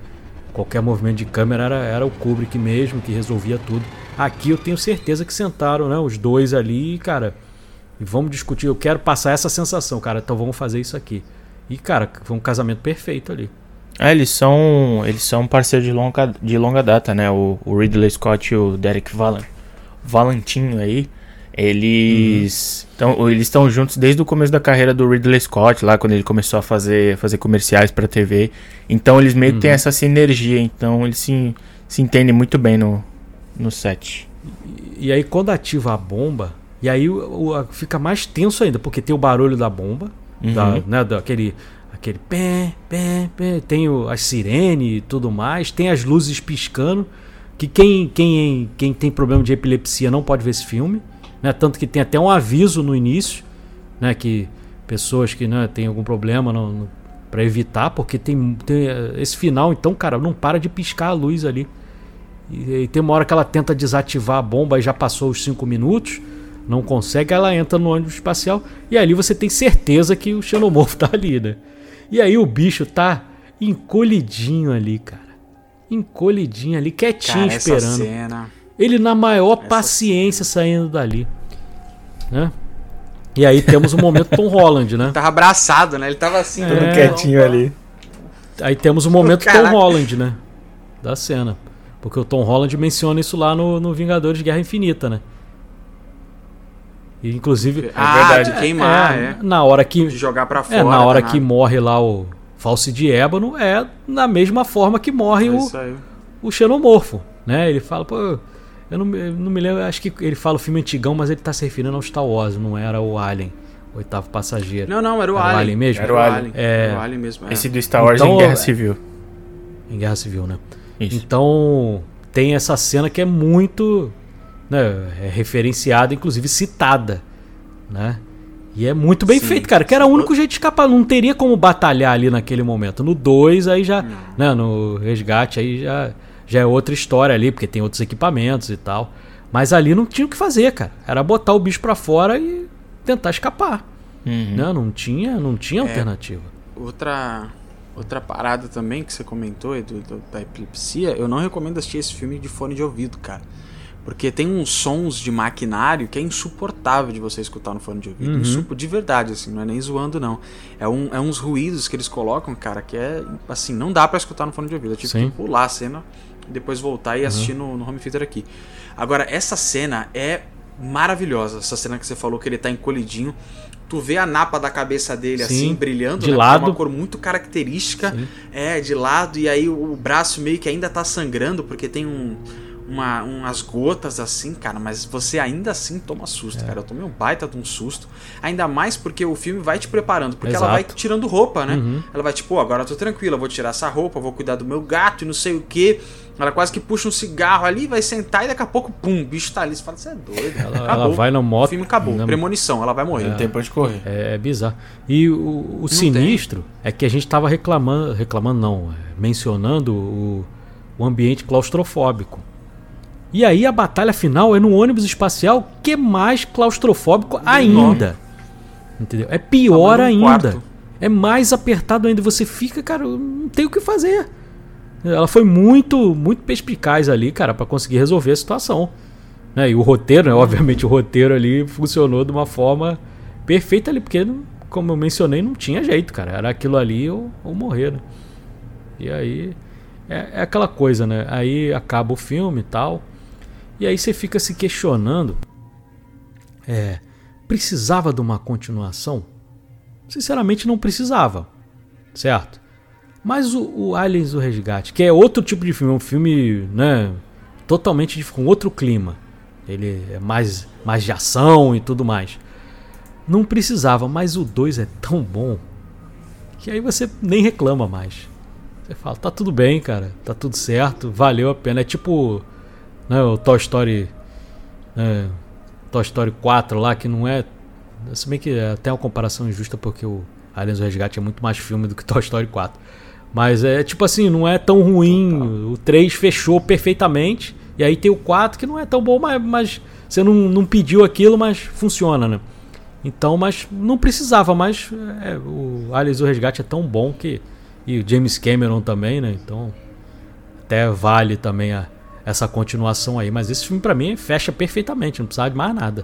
Qualquer movimento de câmera era, era o Kubrick mesmo que resolvia tudo. Aqui eu tenho certeza que sentaram, né, os dois ali, cara, e vamos discutir. Eu quero passar essa sensação, cara, então vamos fazer isso aqui. E, cara, foi um casamento perfeito ali. É, eles são, eles são parceiros de longa, de longa data, né? O, o Ridley Scott e o Derek Valen, Valentinho aí, eles estão uhum. eles estão juntos desde o começo da carreira do Ridley Scott, lá quando ele começou a fazer, fazer comerciais pra T V. Então eles meio que uhum. têm essa sinergia, então eles se, se entendem muito bem no, no set. E, e aí quando ativa a bomba, e aí o, o, fica mais tenso ainda, porque tem o barulho da bomba, uhum. da, né, daquele... Aquele pé, pé, pé. Tem o, as sirenes e tudo mais. Tem as luzes piscando. Que quem, quem, quem tem problema de epilepsia não pode ver esse filme, né? Tanto que tem até um aviso no início, né? Que pessoas que, né, têm algum problema no, no, pra evitar. Porque tem, tem esse final, então, cara, não para de piscar a luz ali. E, e tem uma hora que ela tenta desativar a bomba e já passou os cinco minutos. Não consegue, ela entra no ônibus espacial. E ali você tem certeza que o xenomorfo tá ali, né? E aí o bicho tá encolhidinho ali, cara. Encolhidinho ali, quietinho, cara, esperando. Essa cena... Ele na maior essa paciência cena... saindo dali, né? E aí temos o momento Tom Holland, né? Ele tava abraçado, né? Ele tava assim, é... todo quietinho ali. Aí temos o momento Tom Holland, né? Da cena. Porque o Tom Holland menciona isso lá no, no Vingadores Guerra Infinita, né? E, inclusive, ah, é verdade, de queimar, é, é. Na hora que de jogar pra fora. É, na hora que morre lá o False de Ébano, é na mesma forma que morre é o, o xenomorfo, né? Ele fala, pô, eu não, eu não me lembro, acho que ele fala o filme antigão, mas ele tá se referindo ao Star Wars, não era o Alien, o Oitavo Passageiro. Não, não, era o, era Alien. o Alien mesmo. Era o Alien. É, era o Alien mesmo. É. Esse do Star Wars então, em Guerra Civil. Em Guerra Civil, né? Isso. Então tem essa cena que é muito, né, é referenciada, inclusive citada, né? E é muito bem sim, feito, cara, que era o único jeito de escapar, não teria como batalhar ali naquele momento. No dois aí já, não. né, no Resgate aí já, já é outra história ali, porque tem outros equipamentos e tal. Mas ali não tinha o que fazer, cara. Era botar o bicho pra fora e tentar escapar. Uhum. Né? Não tinha, não tinha é, alternativa. Outra, outra parada também que você comentou, Edu, do, da epilepsia, eu não recomendo assistir esse filme de fone de ouvido, cara. Porque tem uns sons de maquinário que é insuportável de você escutar no fone de ouvido. Uhum. Insupo, de verdade, assim, não é nem zoando, não. É, um, é uns ruídos que eles colocam, cara, que é, assim, não dá pra escutar no fone de ouvido. Eu tive Sim. que pular a cena e depois voltar e assistir uhum. no, no home theater aqui. Agora, essa cena é maravilhosa. Essa cena que você falou que ele tá encolhidinho. Tu vê a napa da cabeça dele, Sim. assim, brilhando, de né? lado. É uma cor muito característica. Sim. É, de lado. E aí o braço meio que ainda tá sangrando, porque tem um... Uma, umas gotas assim, cara, mas você ainda assim toma susto, é. cara. Eu tomei um baita de um susto. Ainda mais porque o filme vai te preparando, porque Exato. ela vai tirando roupa, né? Uhum. Ela vai tipo, oh, agora eu tô tranquila, vou tirar essa roupa, vou cuidar do meu gato e não sei o que. Ela quase que puxa um cigarro ali, vai sentar e daqui a pouco, pum, o bicho tá ali. Você fala, você é doido. Ela, ela vai na moto. O filme acabou, na... premonição, ela vai morrer. É, não tem pra onde correr. É, é bizarro. E o, o sinistro tem. é que a gente tava reclamando, reclamando não, mencionando o, o ambiente claustrofóbico. E aí a batalha final é no ônibus espacial, que é mais claustrofóbico ainda. Entendeu? É pior ainda. Quarto. É mais apertado ainda. Você fica, cara, não tem o que fazer. Ela foi muito, muito perspicaz ali, cara, pra conseguir resolver a situação. Né? E o roteiro, né? Obviamente o roteiro ali funcionou de uma forma perfeita ali, porque, como eu mencionei, não tinha jeito, cara. Era aquilo ali ou, ou morrer, né? E aí é, é aquela coisa, né? Aí acaba o filme e tal. E aí você fica se questionando, é, precisava de uma continuação? Sinceramente não precisava, certo? Mas o, o Aliens do Resgate, que é outro tipo de filme, um filme, né, totalmente com outro clima, ele é mais, mais de ação e tudo mais, não precisava, mas o dois é tão bom que aí você nem reclama mais. Você fala, tá tudo bem, cara, tá tudo certo, valeu a pena, é tipo... Né, o Toy Story né, Toy Story quatro lá, que não é, se bem que é até uma comparação injusta, porque o Aliens do Resgate é muito mais filme do que Toy Story quatro, mas é tipo assim, não é tão ruim. O três fechou perfeitamente, e aí tem o quatro que não é tão bom, mas, mas você não, não pediu aquilo, mas funciona, né? Então, mas não precisava, mas é, o Aliens do Resgate é tão bom que, e o James Cameron também, né? Então até vale também a, essa continuação aí. Mas esse filme pra mim fecha perfeitamente, não precisava de mais nada.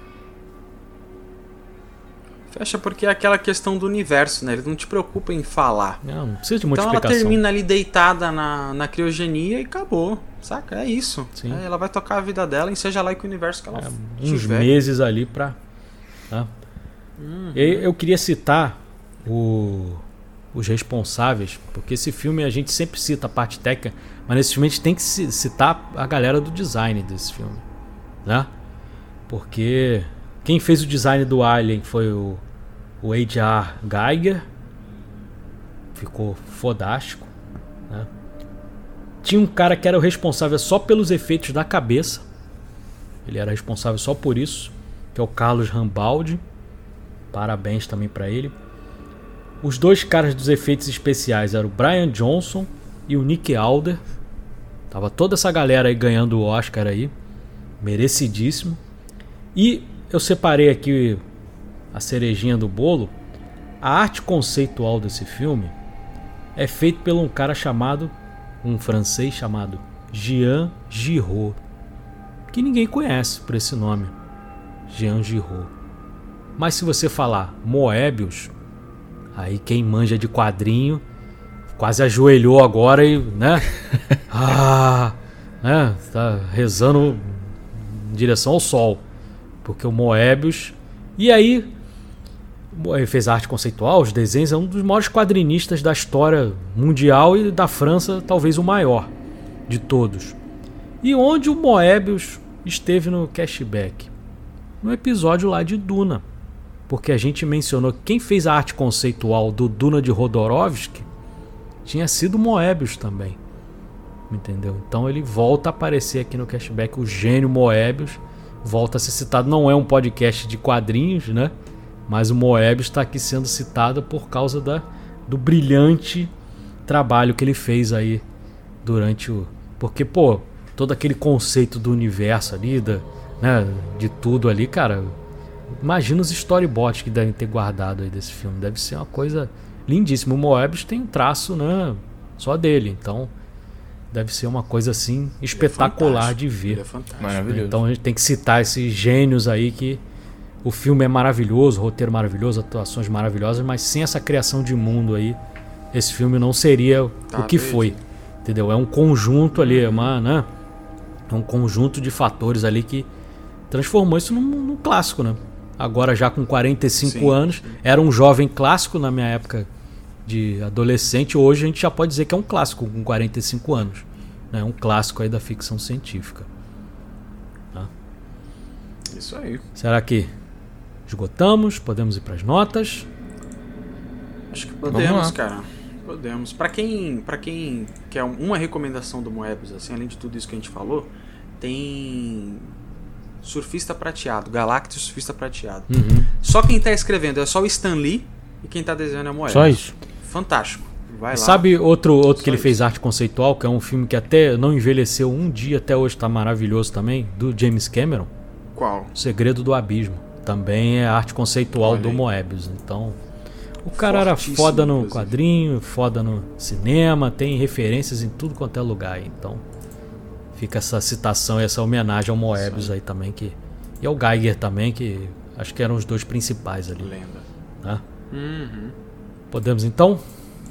Fecha porque é aquela questão do universo, né? Ele não te preocupa em falar. Não, não precisa de muita então explicação. Ela termina ali deitada na, na criogenia e acabou, saca? É isso. É, ela vai tocar a vida dela e seja lá que o universo que ela é, tiver. Uns meses ali pra... Tá? Uhum. Eu, eu queria citar o, os responsáveis, porque esse filme a gente sempre cita a parte técnica, mas nesse filme a gente tem que citar a galera do design desse filme, né? Porque quem fez o design do Alien foi o, o H R Giger, ficou fodástico, né? Tinha um cara que era o responsável só pelos efeitos da cabeça, ele era responsável só por isso, que é o Carlos Rambaldi. Parabéns também para ele. Os dois caras dos efeitos especiais eram o Brian Johnson e o Nick Alder. Tava toda essa galera aí ganhando o Oscar aí, merecidíssimo. E eu separei aqui a cerejinha do bolo. A arte conceitual desse filme é feita por um cara chamado, um francês chamado Jean Giraud, que ninguém conhece por esse nome, Jean Giraud. Mas se você falar Moebius, aí quem manja de quadrinho quase ajoelhou agora e, né? ah, né? Tá rezando em direção ao sol, porque o Moebius. E aí ele fez arte conceitual, os desenhos, é um dos maiores quadrinistas da história mundial e da França, talvez o maior de todos. E onde o Moebius esteve no cashback? No episódio lá de Duna. Porque a gente mencionou que quem fez a arte conceitual do Duna de Jodorowsky tinha sido Moebius também. Entendeu? Então ele volta a aparecer aqui no cashback, o gênio Moebius volta a ser citado. Não é um podcast de quadrinhos, né? Mas o Moebius está aqui sendo citado por causa da, do brilhante trabalho que ele fez aí durante o... Porque, pô, todo aquele conceito do universo ali, da, né, de tudo ali, cara... Imagina os storyboards que devem ter guardado aí desse filme. Deve ser uma coisa lindíssima. O Moebius tem um traço, né, só dele. Então deve ser uma coisa assim espetacular é de ver. É maravilhoso. Então a gente tem que citar esses gênios aí, que o filme é maravilhoso, o roteiro maravilhoso, atuações maravilhosas, mas sem essa criação de mundo aí, esse filme não seria tá, o que desde. foi. Entendeu? É um conjunto ali, é uma, né, é um conjunto de fatores ali que transformou isso num, num clássico, né? Agora já com quarenta e cinco sim, anos, sim. Era um jovem clássico na minha época de adolescente. Hoje a gente já pode dizer que é um clássico com quarenta e cinco anos, né? Um clássico aí da ficção científica. Tá? Isso aí. Será que esgotamos? Podemos ir para as notas? Acho que podemos, cara. Podemos. Para quem, para quem quer uma recomendação do Moebius, assim, além de tudo isso que a gente falou, tem... Surfista Prateado, Galactus Surfista Prateado. Uhum. Só quem tá escrevendo é só o Stan Lee e quem tá desenhando é o Moebius. Só isso. Fantástico. Vai lá. Sabe outro, outro que ele isso. fez arte conceitual, que é um filme que até não envelheceu um dia, até hoje tá maravilhoso também, do James Cameron? Qual? O Segredo do Abismo. Também é arte conceitual do Moebius. Então, o cara era foda no inclusive. quadrinho, foda no cinema, tem referências em tudo quanto é lugar. Então... Fica essa citação e essa homenagem ao Moebius aí também, que e ao Giger também, que acho que eram os dois principais ali. Lenda. Tá? Uhum. Podemos então?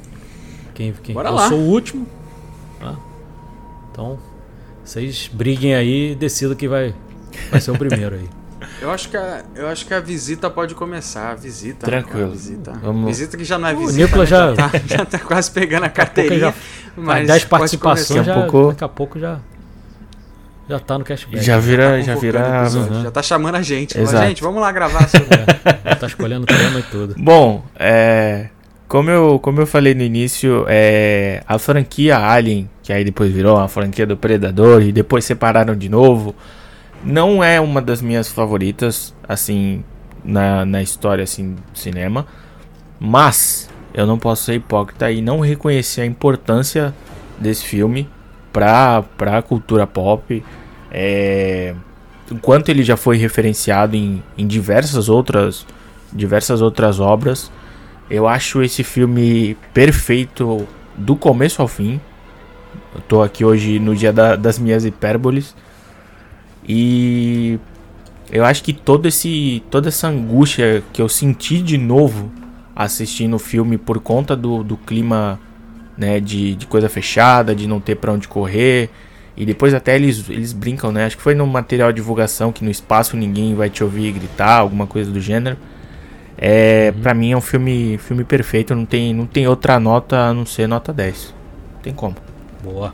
Quem, quem Bora eu lá. sou o último. Tá? Então, vocês briguem aí e decidam que vai, vai ser o primeiro aí. Eu acho, que a, eu acho que a visita pode começar. A visita. Tranquilo. Cara, visita. Vamos. Visita que já não é O visita. Nicola né? já... Já, tá, já tá quase pegando a carteirinha. Já, mas dez participações, já, pouco... daqui a pouco já... Já tá no cashback. Já vira... tá já, vira uhum. já tá chamando a gente. Exato. Fala, gente, vamos lá gravar. Sobre... Já tá escolhendo o tema e tudo. Bom, é... Como eu, como eu falei no início, é... a franquia Alien, que aí depois virou a franquia do Predador e depois separaram de novo, não é uma das minhas favoritas, assim, na, na história, assim, do cinema. Mas eu não posso ser hipócrita e não reconhecer a importância desse filme pra, pra cultura pop. É, enquanto ele já foi referenciado em, em diversas outras diversas outras obras, eu acho esse filme perfeito do começo ao fim. Eu tô aqui hoje no dia da, das minhas hipérboles. E eu acho que todo esse, toda essa angústia que eu senti de novo assistindo o filme por conta do, do clima, né, de, de coisa fechada, de não ter pra onde correr. E depois até eles, eles brincam, né? Acho que foi no material de divulgação que no espaço ninguém vai te ouvir gritar, alguma coisa do gênero. É, uhum. Pra mim é um filme, filme perfeito, não tem, não tem outra nota a não ser nota dez. Não tem como. Boa.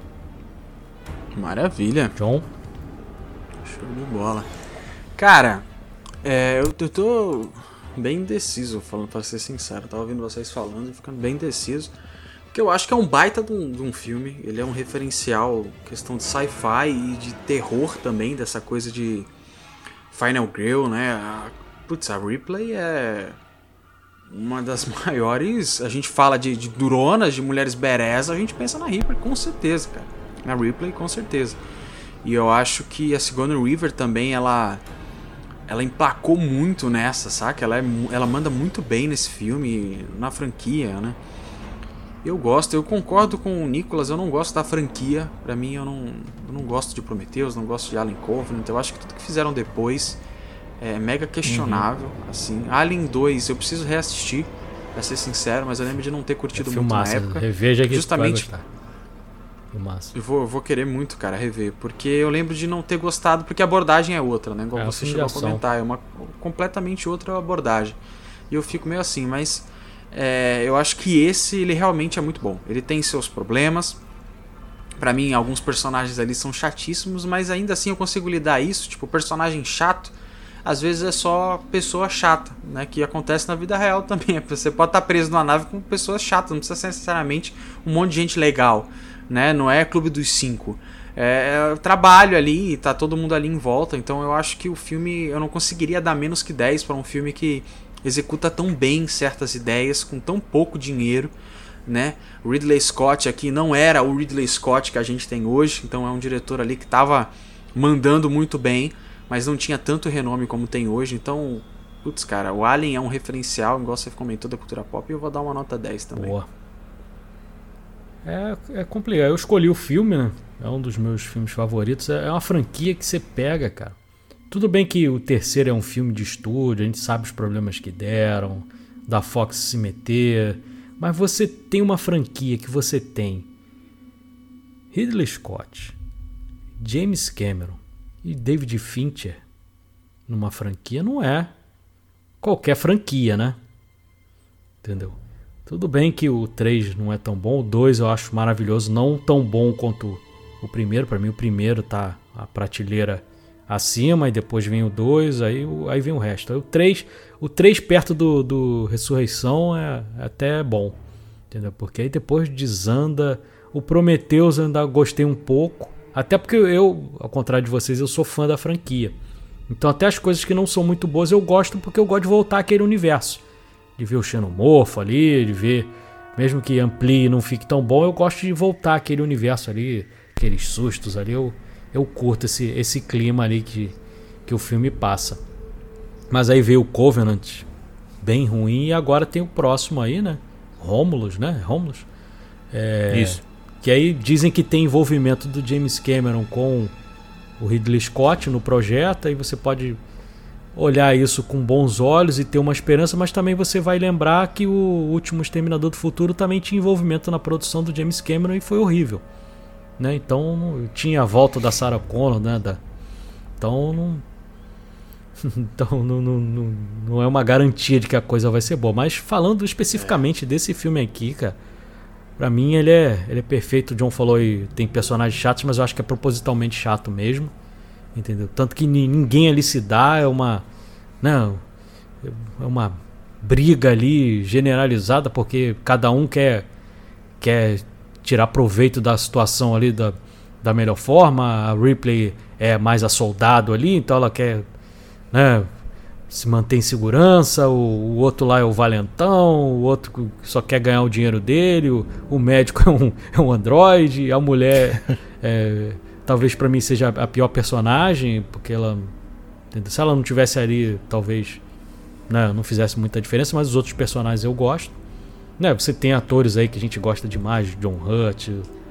Maravilha. John? Show de bola. Cara, é, eu, eu tô bem indeciso, falando pra ser sincero. Eu tava ouvindo vocês falando e ficando bem indeciso. Porque eu acho que é um baita de um, de um filme. Ele é um referencial, questão de sci-fi e de terror também, dessa coisa de Final Girl, né? A, putz, a Ripley é uma das maiores. A gente fala de, de duronas, de mulheres badass, a gente pensa na Ripley, com certeza, cara. Na Ripley, com certeza. E eu acho que a Sigourney Weaver também, ela ela emplacou muito nessa, saca? Ela, é, ela manda muito bem nesse filme, na franquia, né? Eu gosto, eu concordo com o Nicolas, eu não gosto da franquia. Pra mim, eu não, eu não gosto de Prometheus, não gosto de Alien Covenant. Eu acho que tudo que fizeram depois é mega questionável, uhum. assim. Alien dois, eu preciso reassistir, pra ser sincero, mas eu lembro de não ter curtido é muito filmaça, na época. Reveja que justamente. Filmaça. Eu vou, eu vou querer muito, cara, rever, porque eu lembro de não ter gostado, porque a abordagem é outra, né? Igual é, você chegou a comentar, é uma completamente outra abordagem. E eu fico meio assim, mas é, eu acho que esse, ele realmente é muito bom. Ele tem seus problemas. Pra mim, alguns personagens ali são chatíssimos, mas ainda assim eu consigo lidar isso. Tipo, personagem chato, às vezes é só pessoa chata, né? Que acontece na vida real também. Você pode estar preso numa nave com pessoas chatas, não precisa ser necessariamente um monte de gente legal, né? Não é Clube dos Cinco. É, é trabalho ali, tá todo mundo ali em volta. Então eu acho que o filme, eu não conseguiria dar menos que dez para um filme que executa tão bem certas ideias com tão pouco dinheiro, né? O Ridley Scott aqui não era o Ridley Scott que a gente tem hoje, então é um diretor ali que estava mandando muito bem, mas não tinha tanto renome como tem hoje. Então, putz, cara, o Alien é um referencial, igual você comentou, da cultura pop, e eu vou dar uma nota dez também. Boa. É, é complicado. Eu escolhi o filme, né? É um dos meus filmes favoritos. É uma franquia que você pega, cara. Tudo bem que o terceiro é um filme de estúdio, a gente sabe os problemas que deram, da Fox se meter, mas você tem uma franquia que você tem Ridley Scott, James Cameron e David Fincher numa franquia, não é qualquer franquia, né? Entendeu? Tudo bem que o três não é tão bom, o dois eu acho maravilhoso, não tão bom quanto o primeiro. Para mim o primeiro tá a prateleira acima, e depois vem o dois, aí, aí vem o resto. Aí o três, o três perto do, do Ressurreição é, é até bom, entendeu? Porque aí depois desanda. O Prometheus eu ainda gostei um pouco, até porque eu, ao contrário de vocês, eu sou fã da franquia. Então até as coisas que não são muito boas eu gosto, porque eu gosto de voltar àquele universo. De ver o xenomorfo ali, de ver, mesmo que amplie e não fique tão bom, eu gosto de voltar àquele universo ali, aqueles sustos ali, eu, eu curto esse, esse clima ali que, que o filme passa. Mas aí veio o Covenant, bem ruim, e agora tem o próximo aí, né? Romulus, né? Romulus. É, Isso. Que aí dizem que tem envolvimento do James Cameron com o Ridley Scott no projeto, aí você pode olhar isso com bons olhos e ter uma esperança, mas também você vai lembrar que o último Exterminador do Futuro também tinha envolvimento na produção do James Cameron e foi horrível, né? Então tinha a volta da Sarah Connor, né? Da... Então não então não, não, não, não é uma garantia de que a coisa vai ser boa. Mas falando especificamente é. desse filme aqui, cara, pra mim ele é, ele é perfeito. O John falou aí, tem personagens chatos, mas eu acho que é propositalmente chato mesmo, entendeu? Tanto que ninguém ali se dá, é uma, não, é uma briga ali generalizada, porque cada um quer, quer tirar proveito da situação ali da, da melhor forma. A Ripley é mais a soldado ali, então ela quer, né, se manter em segurança. O, o outro lá é o valentão, o outro que só quer ganhar o dinheiro dele, o, o médico é um, é um androide, a mulher é, talvez pra mim seja a pior personagem, porque ela, se ela não tivesse ali, talvez, né, não fizesse muita diferença, mas os outros personagens eu gosto, né? Você tem atores aí que a gente gosta demais, John Hurt,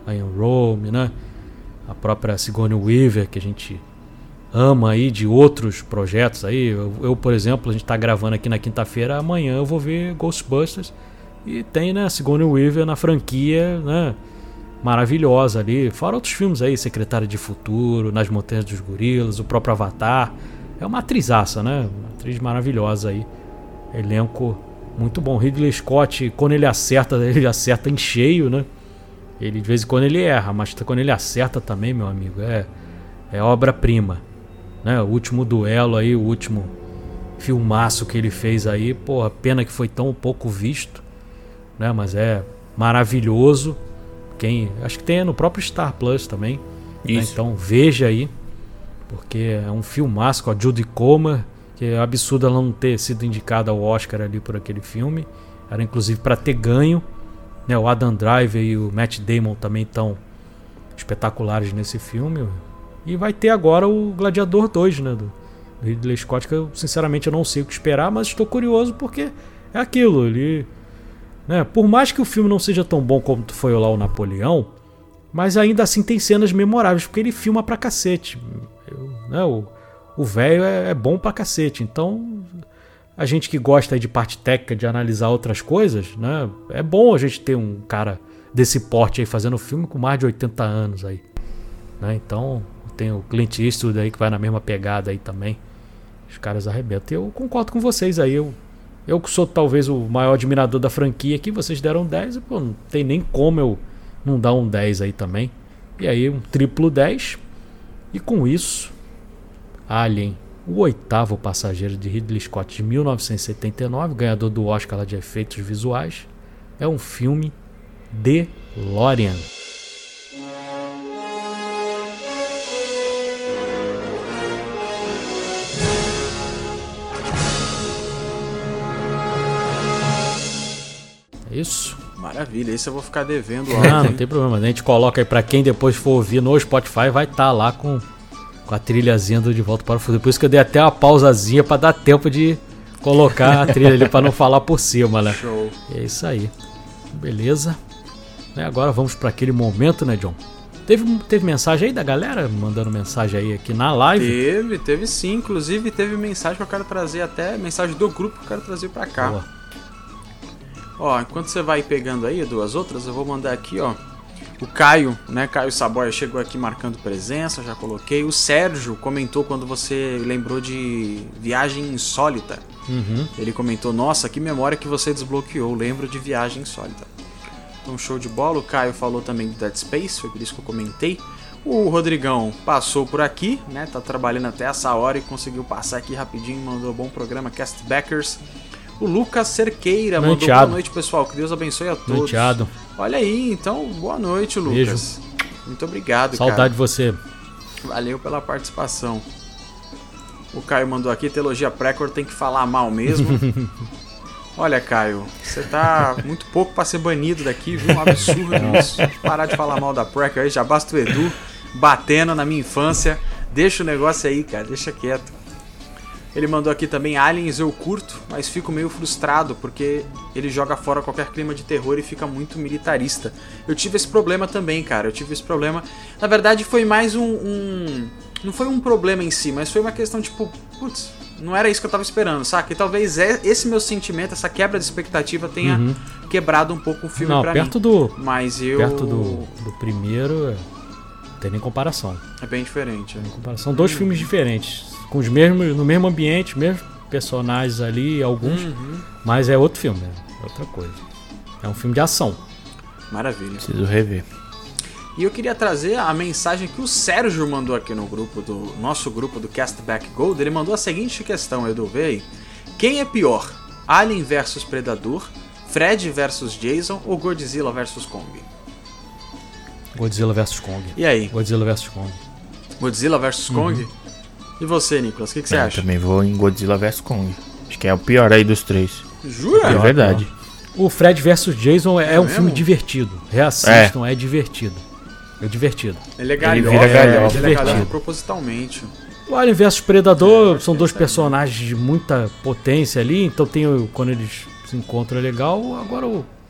Ian Rome, né? A própria Sigourney Weaver, que a gente ama aí, de outros projetos aí. Eu, eu por exemplo, a gente tá gravando aqui na quinta-feira, amanhã eu vou ver Ghostbusters e tem, né, a Sigourney Weaver na franquia, né, maravilhosa ali. Fora outros filmes aí, Secretária de Futuro, Nas Montanhas dos Gorilas, o próprio Avatar. É uma atrizaça, né? Uma atriz maravilhosa aí. Elenco muito bom. Ridley Scott, quando ele acerta, ele acerta em cheio, né? Ele de vez em quando ele erra, mas quando ele acerta também, meu amigo, é, é obra-prima, né? O último duelo aí, o último filmaço que ele fez aí, porra, pena que foi tão pouco visto, né? Mas é maravilhoso. Quem, acho que tem no próprio Star Plus também, né? Então veja aí, porque é um filmaço com a Jodie Comer, que é absurdo ela não ter sido indicada ao Oscar ali por aquele filme. Era inclusive para ter ganho, né? O Adam Driver e o Matt Damon também estão espetaculares nesse filme. E vai ter agora o Gladiador dois, né? Do, do Ridley Scott, que eu sinceramente eu não sei o que esperar, mas estou curioso porque é aquilo. Ele, né? Por mais que o filme não seja tão bom como foi lá o Napoleão, mas ainda assim tem cenas memoráveis, porque ele filma pra cacete. Eu, né? O velho é, é bom pra cacete. Então, a gente que gosta aí de parte técnica, de analisar outras coisas, né? É bom a gente ter um cara desse porte aí fazendo filme com mais de oitenta anos aí, né? Então, tem o Clint Eastwood aí que vai na mesma pegada aí também. Os caras arrebentam. Eu concordo com vocês aí. Eu, eu que sou talvez o maior admirador da franquia aqui, vocês deram dez. Pô, não tem nem como eu não dar um dez aí também. E aí um triplo dez. E com isso, Alien, o oitavo passageiro de Ridley Scott de mil novecentos e setenta e nove, ganhador do Oscar lá de efeitos visuais, é um filme DeLorean. É isso? Maravilha, isso eu vou ficar devendo. Não, não tem problema. A gente coloca aí pra quem depois for ouvir no Spotify, vai estar tá lá com, com a trilhazinha do De Volta para o Futuro. Por isso que eu dei até uma pausazinha pra dar tempo de colocar a trilha ali pra não falar por cima, né? Show. E é isso aí. Beleza. Né, agora vamos pra aquele momento, né, John? Teve, teve mensagem aí da galera mandando mensagem aí aqui na live? Teve, teve sim. Inclusive teve mensagem que eu quero trazer, até mensagem do grupo que eu quero trazer pra cá. Boa. Ó, enquanto você vai pegando aí duas outras, eu vou mandar aqui, ó. O Caio, né? Caio Saboia chegou aqui marcando presença, já coloquei. O Sérgio comentou quando você lembrou de Viagem Insólita. Uhum. Ele comentou, nossa, que memória que você desbloqueou, lembro de Viagem Insólita. Então, show de bola. O Caio falou também do Dead Space, foi por isso que eu comentei. O Rodrigão passou por aqui, né? Tá trabalhando até essa hora e conseguiu passar aqui rapidinho, mandou um bom programa, Castbackers. O Lucas Cerqueira mandou Noiteado. Boa noite, pessoal. Que Deus abençoe a todos. Noiteado. Olha aí, então, boa noite, Lucas. Beijo. Muito obrigado, Saudade cara. de você. Valeu pela participação. O Caio mandou aqui, teologia Precor tem que falar mal mesmo. Olha, Caio, você tá muito pouco pra ser banido daqui, viu? Um absurdo isso. Deixa eu parar de falar mal da Precor aí, já basta o Edu batendo na minha infância. Deixa o negócio aí, cara, deixa quieto. Ele mandou aqui também, Aliens eu curto, mas fico meio frustrado porque ele joga fora qualquer clima de terror e fica muito militarista. Eu tive esse problema também, cara, eu tive esse problema. Na verdade foi mais um... um... não foi um problema em si, mas foi uma questão tipo, putz, não era isso que eu tava esperando, saca? E talvez esse meu sentimento, essa quebra de expectativa tenha uhum. quebrado um pouco o filme não, pra perto mim. Do, mas eu... Perto do, do primeiro, não tem nem comparação. É bem diferente. É. Comparação, dois hum. filmes diferentes. Com os mesmos, no mesmo ambiente, mesmos personagens ali, alguns, uhum. mas é outro filme, é outra coisa. É um filme de ação. Maravilha. Preciso rever. E eu queria trazer a mensagem que o Sérgio mandou aqui no grupo do nosso grupo do Castback Gold. Ele mandou a seguinte questão, Edu, vê aí. Quem é pior? Alien versus Predador, Fred versus Jason ou Godzilla versus Kong? Godzilla versus Kong. E aí? Godzilla versus Kong. Godzilla versus uhum. Kong? E você, Nicolas, o que, que você eu acha? Também vou em Godzilla versus Kong. Acho que é o pior aí dos três. Jura? É verdade. O Fred versus Jason é, é um mesmo? filme divertido. Reassistam, é, é divertido. É divertido. Ele é galhofa, ele vira galhofa. Ele é galhofa propositalmente. O Alien versus Predador é, são dois personagens de muita potência ali, então tem o, quando eles se encontram é legal. Agora o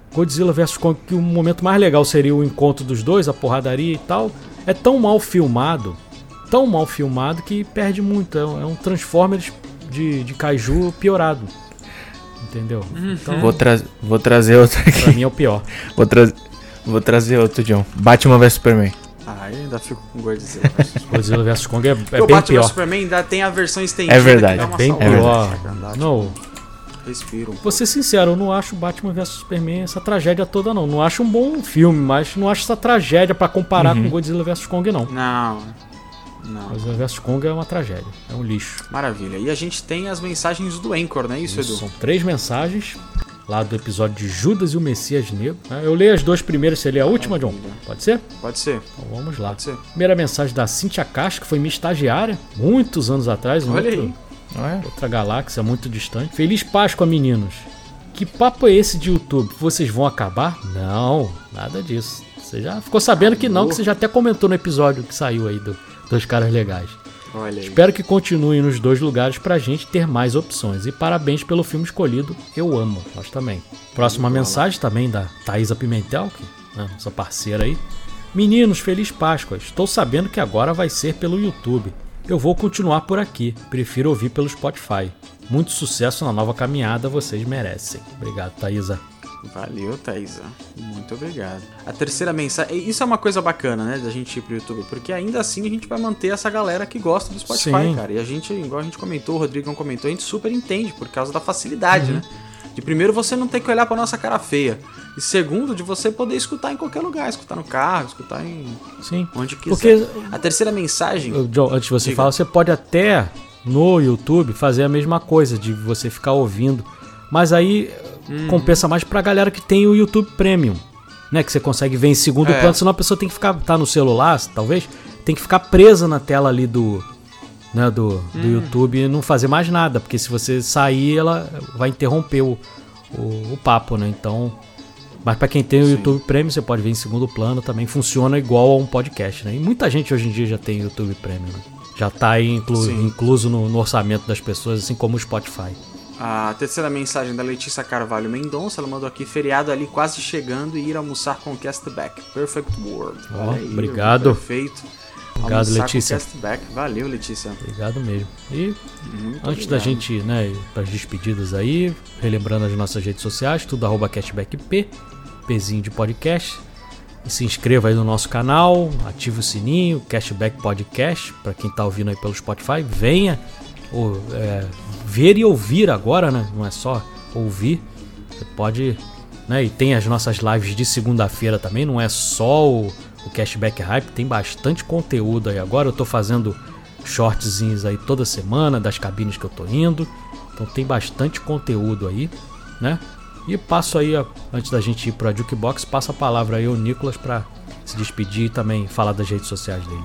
Godzilla versus. Kong, que o momento mais legal seria o encontro dos dois, a porradaria e tal, é tão mal filmado, tão mal filmado que perde muito. É um Transformers de, de kaiju piorado. Entendeu? Então, vou, tra- vou trazer outro aqui. Pra mim é o pior. Vou, tra- vou trazer outro, John. Batman versus Superman. Ah, eu ainda fico com Godzilla versus. Godzilla versus Kong é, é o bem Batman pior. versus Superman ainda tem a versão estendida. É verdade. Que dá uma É bem salvada. pior. Não. Respiro. Um Vou ser sincero, eu não acho Batman versus Superman essa tragédia toda, não. Não acho um bom filme, mas não acho essa tragédia pra comparar Uhum. com Godzilla versus Kong, não. Não. Não. Godzilla versus Kong é uma tragédia. É um lixo. Maravilha. E a gente tem as mensagens do Anchor, não é isso, Isso, Edu? são três mensagens lá do episódio de Judas e o Messias Negro. Eu leio as duas primeiras, você lê a última, John? Pode ser? Pode ser. Então vamos lá. Pode ser. Primeira mensagem da Cíntia Castro, que foi minha estagiária, muitos anos atrás, em Olha outro, aí. É? outra galáxia muito distante. Feliz Páscoa, meninos. Que papo é esse de YouTube? Vocês vão acabar? Não, nada disso. Você já ficou sabendo que não, que você já até comentou no episódio que saiu aí do Dois Caras Legais. Olha aí. Espero que continuem nos dois lugares pra gente ter mais opções. E parabéns pelo filme escolhido. Eu amo. Nós também. Próxima mensagem também da Thaisa Pimentel, que, né, nossa parceira aí. Meninos, feliz Páscoa. Estou sabendo que agora vai ser pelo YouTube. Eu vou continuar por aqui. Prefiro ouvir pelo Spotify. Muito sucesso na nova caminhada, vocês merecem. Obrigado, Thaisa. Valeu, Thaisa. Muito obrigado. A terceira mensagem... Isso é uma coisa bacana, né? Da gente ir pro YouTube. Porque ainda assim a gente vai manter essa galera que gosta do Spotify, Sim. cara. E a gente, igual a gente comentou, o Rodrigo comentou, a gente super entende por causa da facilidade, né? De primeiro, você não ter que olhar pra nossa cara feia. E segundo, de você poder escutar em qualquer lugar. Escutar no carro, escutar em... Sim. onde quiser. Porque, A terceira mensagem... eu- John, antes de você Diga. falar, você pode até no YouTube fazer a mesma coisa, de você ficar ouvindo. Mas aí compensa mais pra galera que tem o YouTube Premium, né? Que você consegue ver em segundo É. plano, senão a pessoa tem que ficar, tá no celular, talvez, tem que ficar presa na tela ali do, né, do, do YouTube e não fazer mais nada, porque se você sair, ela vai interromper o, o, o papo, né? Então, mas pra quem tem o Sim. YouTube Premium, você pode ver em segundo plano, também funciona igual a um podcast, né? E muita gente hoje em dia já tem YouTube Premium, né? Já tá aí inclu, Sim. incluso no, no orçamento das pessoas, assim como o Spotify. A terceira mensagem da Letícia Carvalho Mendonça, ela mandou aqui, feriado ali quase chegando e ir almoçar com o Castback. Perfect World. Ó, Olha aí, obrigado. Perfeito. Obrigado, Almoçar Letícia. Com o Castback. Valeu, Letícia. Obrigado mesmo. E Muito antes da obrigado. gente, né, para as despedidas aí, relembrando as nossas redes sociais, tudo arroba cashbackp, Pzinho de podcast. E se inscreva aí no nosso canal, ative o sininho, Cashback Podcast, para quem tá ouvindo aí pelo Spotify, venha ou, é, ver e ouvir agora, né? Não é só ouvir. Você pode, né? E tem as nossas lives de segunda-feira também, não é só o, o Cashback Hype, tem bastante conteúdo aí. Agora eu tô fazendo shortzinhos aí toda semana das cabines que eu tô indo. Então tem bastante conteúdo aí, né? E passo aí, ó, antes da gente ir pra Jukebox, passa a palavra aí ao Nicolas pra se despedir e também falar das redes sociais dele.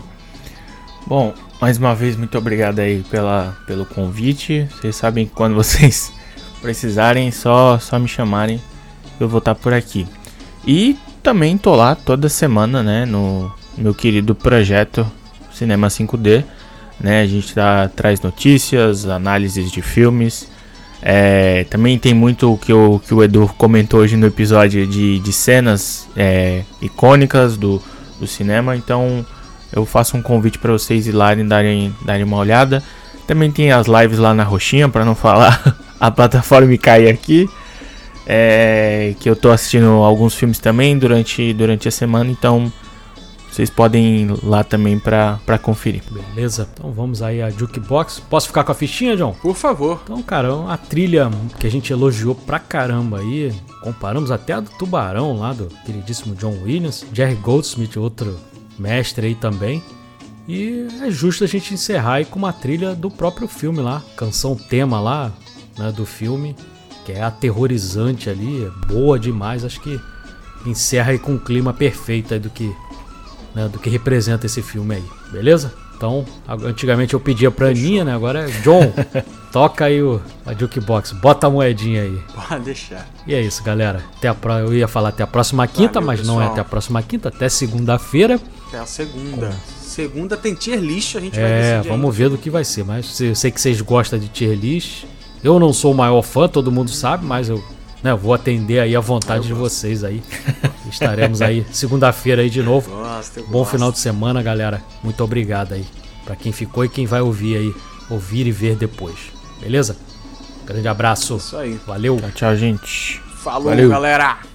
Bom, mais uma vez, muito obrigado aí pela, pelo convite. Vocês sabem que quando vocês precisarem, só, só me chamarem, eu vou estar por aqui. E também tô lá toda semana, né, no meu querido projeto Cinema cinco D, né, a gente tá, traz notícias, análises de filmes. É, também tem muito o que, o que o Edu comentou hoje no episódio de, de cenas é, icônicas do, do cinema, então eu faço um convite para vocês ir lá e darem, darem uma olhada. Também tem as lives lá na Roxinha, para não falar a plataforma me cair aqui, é, que eu tô assistindo alguns filmes também durante, durante a semana, então vocês podem ir lá também para conferir. Beleza? Então vamos aí a Jukebox. Posso ficar com a fichinha, John? Por favor. Então, cara, a trilha que a gente elogiou pra caramba aí, comparamos até a do Tubarão lá, do queridíssimo John Williams, Jerry Goldsmith, outro mestre aí também. E é justo a gente encerrar aí com uma trilha do próprio filme lá, canção tema lá, né, do filme, que é aterrorizante ali, é boa demais, acho que encerra aí com um clima perfeito aí do que, né, do que representa esse filme aí, beleza? Então, antigamente eu pedia pra Aninha, né? Agora é John, toca aí o, a Jukebox, bota a moedinha aí. Pode deixar. E é isso, galera. Até a pro... Eu ia falar até a próxima quinta, Valeu, mas não é pessoal. até a próxima quinta, até segunda-feira. Até a segunda. Segunda tem tier list, a gente vai É, decidir vamos ainda. ver do que vai ser. Mas eu sei que vocês gostam de tier list. Eu não sou o maior fã, todo mundo sabe, mas eu né, eu vou atender aí a vontade de vocês aí. Estaremos aí segunda-feira aí de novo. Gosto, eu Bom gosto. final de semana, galera. Muito obrigado aí pra quem ficou e quem vai ouvir aí, ouvir e ver depois. Beleza? Grande abraço. Isso aí. Valeu. Tchau, tchau, gente. Falou, Valeu. galera.